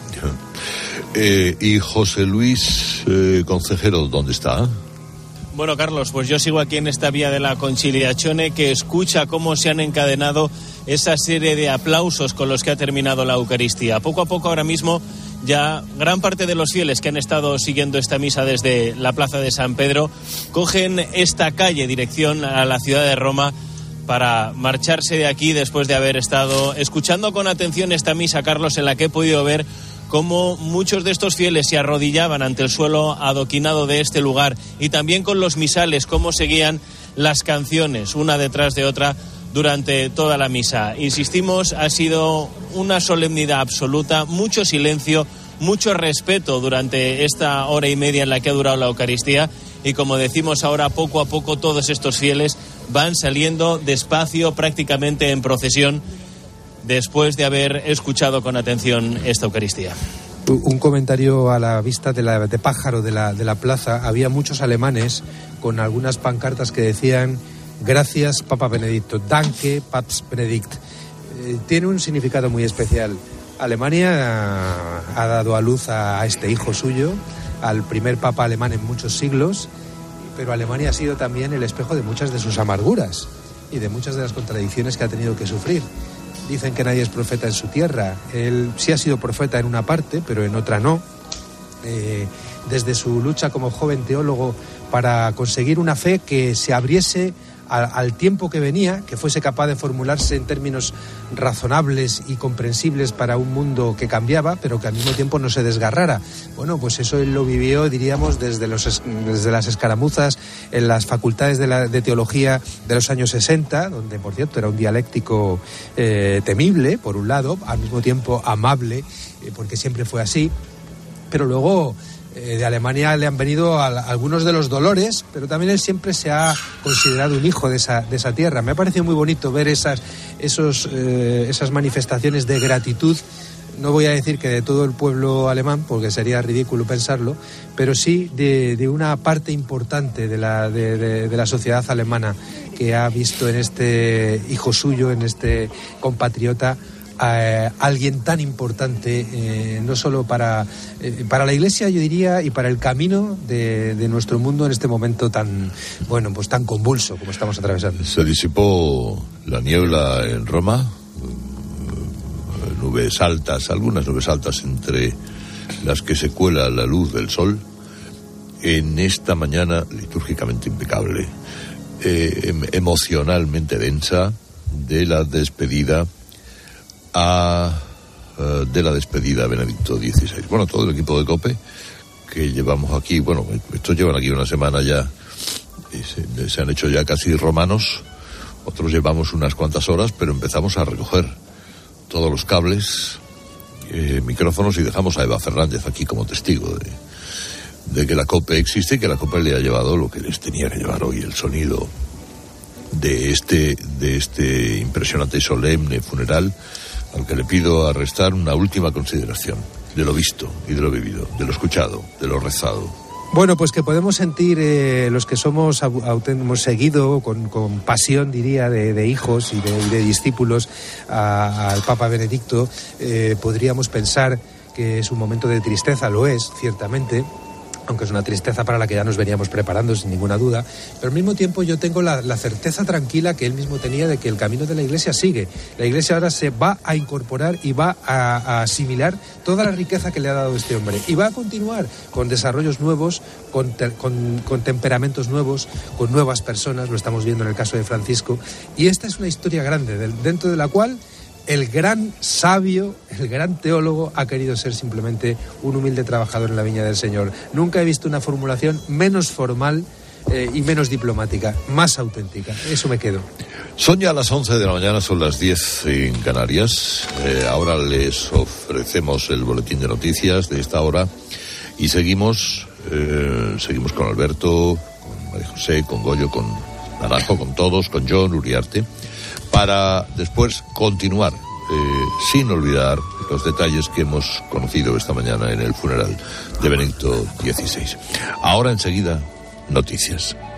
Eh, y José Luis eh, Concejero, ¿dónde está? Bueno, Carlos, pues yo sigo aquí en esta vía de la Conciliazione, que escucha cómo se han encadenado esa serie de aplausos con los que ha terminado la Eucaristía. Poco a poco, ahora mismo, ya gran parte de los fieles que han estado siguiendo esta misa desde la Plaza de San Pedro cogen esta calle dirección a la ciudad de Roma para marcharse de aquí después de haber estado escuchando con atención esta misa, Carlos, en la que he podido ver cómo muchos de estos fieles se arrodillaban ante el suelo adoquinado de este lugar, y también con los misales, cómo seguían las canciones una detrás de otra durante toda la misa. Insistimos, ha sido una solemnidad absoluta, mucho silencio, mucho respeto durante esta hora y media en la que ha durado la Eucaristía, y como decimos ahora, poco a poco todos estos fieles van saliendo despacio, prácticamente en procesión, después de haber escuchado con atención esta Eucaristía. Un comentario a la vista de, la, de pájaro de la, de la plaza. Había muchos alemanes con algunas pancartas que decían: gracias, Papa Benedicto, danke, Papst Benedikt. Eh, tiene un significado muy especial. Alemania ha, ha dado a luz a, a este hijo suyo, al primer papa alemán en muchos siglos, pero Alemania ha sido también el espejo de muchas de sus amarguras y de muchas de las contradicciones que ha tenido que sufrir. Dicen que nadie es profeta en su tierra. Él sí ha sido profeta en una parte, pero en otra no. Eh, desde su lucha como joven teólogo para conseguir una fe que se abriese a, al tiempo que venía, que fuese capaz de formularse en términos razonables y comprensibles para un mundo que cambiaba, pero que al mismo tiempo no se desgarrara. Bueno, pues eso él lo vivió, diríamos, desde, los, desde las escaramuzas en las facultades de, la, de teología de los años sesenta, donde, por cierto, era un dialéctico eh, temible, por un lado, al mismo tiempo amable, eh, porque siempre fue así, pero luego eh, de Alemania le han venido a, a algunos de los dolores, pero también él siempre se ha considerado un hijo de esa, de esa tierra. Me ha parecido muy bonito ver esas, esos, eh, esas manifestaciones de gratitud. No voy a decir que de todo el pueblo alemán, porque sería ridículo pensarlo, pero sí de, de una parte importante de la, de, de, de la sociedad alemana, que ha visto en este hijo suyo, en este compatriota, a alguien tan importante, eh, no solo para, eh, para la Iglesia, yo diría, y para el camino de, de nuestro mundo en este momento tan, bueno, pues tan convulso como estamos atravesando. Se disipó la niebla en Roma, nubes altas, algunas nubes altas entre las que se cuela la luz del sol, en esta mañana litúrgicamente impecable, eh, emocionalmente densa, de la despedida a, uh, de la despedida a Benedicto dieciséis. Bueno, todo el equipo de COPE que llevamos aquí, bueno, estos llevan aquí una semana ya, y se, se han hecho ya casi romanos, otros llevamos unas cuantas horas, pero empezamos a recoger todos los cables, eh, micrófonos, y dejamos a Eva Fernández aquí como testigo de, de que la COPE existe y que la COPE le ha llevado lo que les tenía que llevar hoy, el sonido de este, de este impresionante y solemne funeral, al que le pido arrestar una última consideración de lo visto y de lo vivido, de lo escuchado, de lo rezado. Bueno, pues que podemos sentir eh, los que somos, hemos seguido con, con pasión, diría, de, de hijos y de, de discípulos a, al Papa Benedicto, eh, podríamos pensar que es un momento de tristeza, lo es, ciertamente, aunque es una tristeza para la que ya nos veníamos preparando sin ninguna duda, pero al mismo tiempo yo tengo la, la certeza tranquila que él mismo tenía de que el camino de la Iglesia sigue. La Iglesia ahora se va a incorporar y va a, a asimilar toda la riqueza que le ha dado este hombre, y va a continuar con desarrollos nuevos, con, te, con, con temperamentos nuevos, con nuevas personas, lo estamos viendo en el caso de Francisco, y esta es una historia grande, del, dentro de la cual el gran sabio, el gran teólogo ha querido ser simplemente un humilde trabajador en la viña del Señor. Nunca he visto una formulación menos formal eh, y menos diplomática, más auténtica. Eso me quedo. Son ya las once de la mañana, son las diez en Canarias. Eh, ahora les ofrecemos el boletín de noticias de esta hora y seguimos, eh, seguimos con Alberto, con María José, con Goyo, con Naranjo, con todos, con John Uriarte, para después continuar, eh, sin olvidar los detalles que hemos conocido esta mañana en el funeral de Benedicto dieciséis. Ahora enseguida, noticias.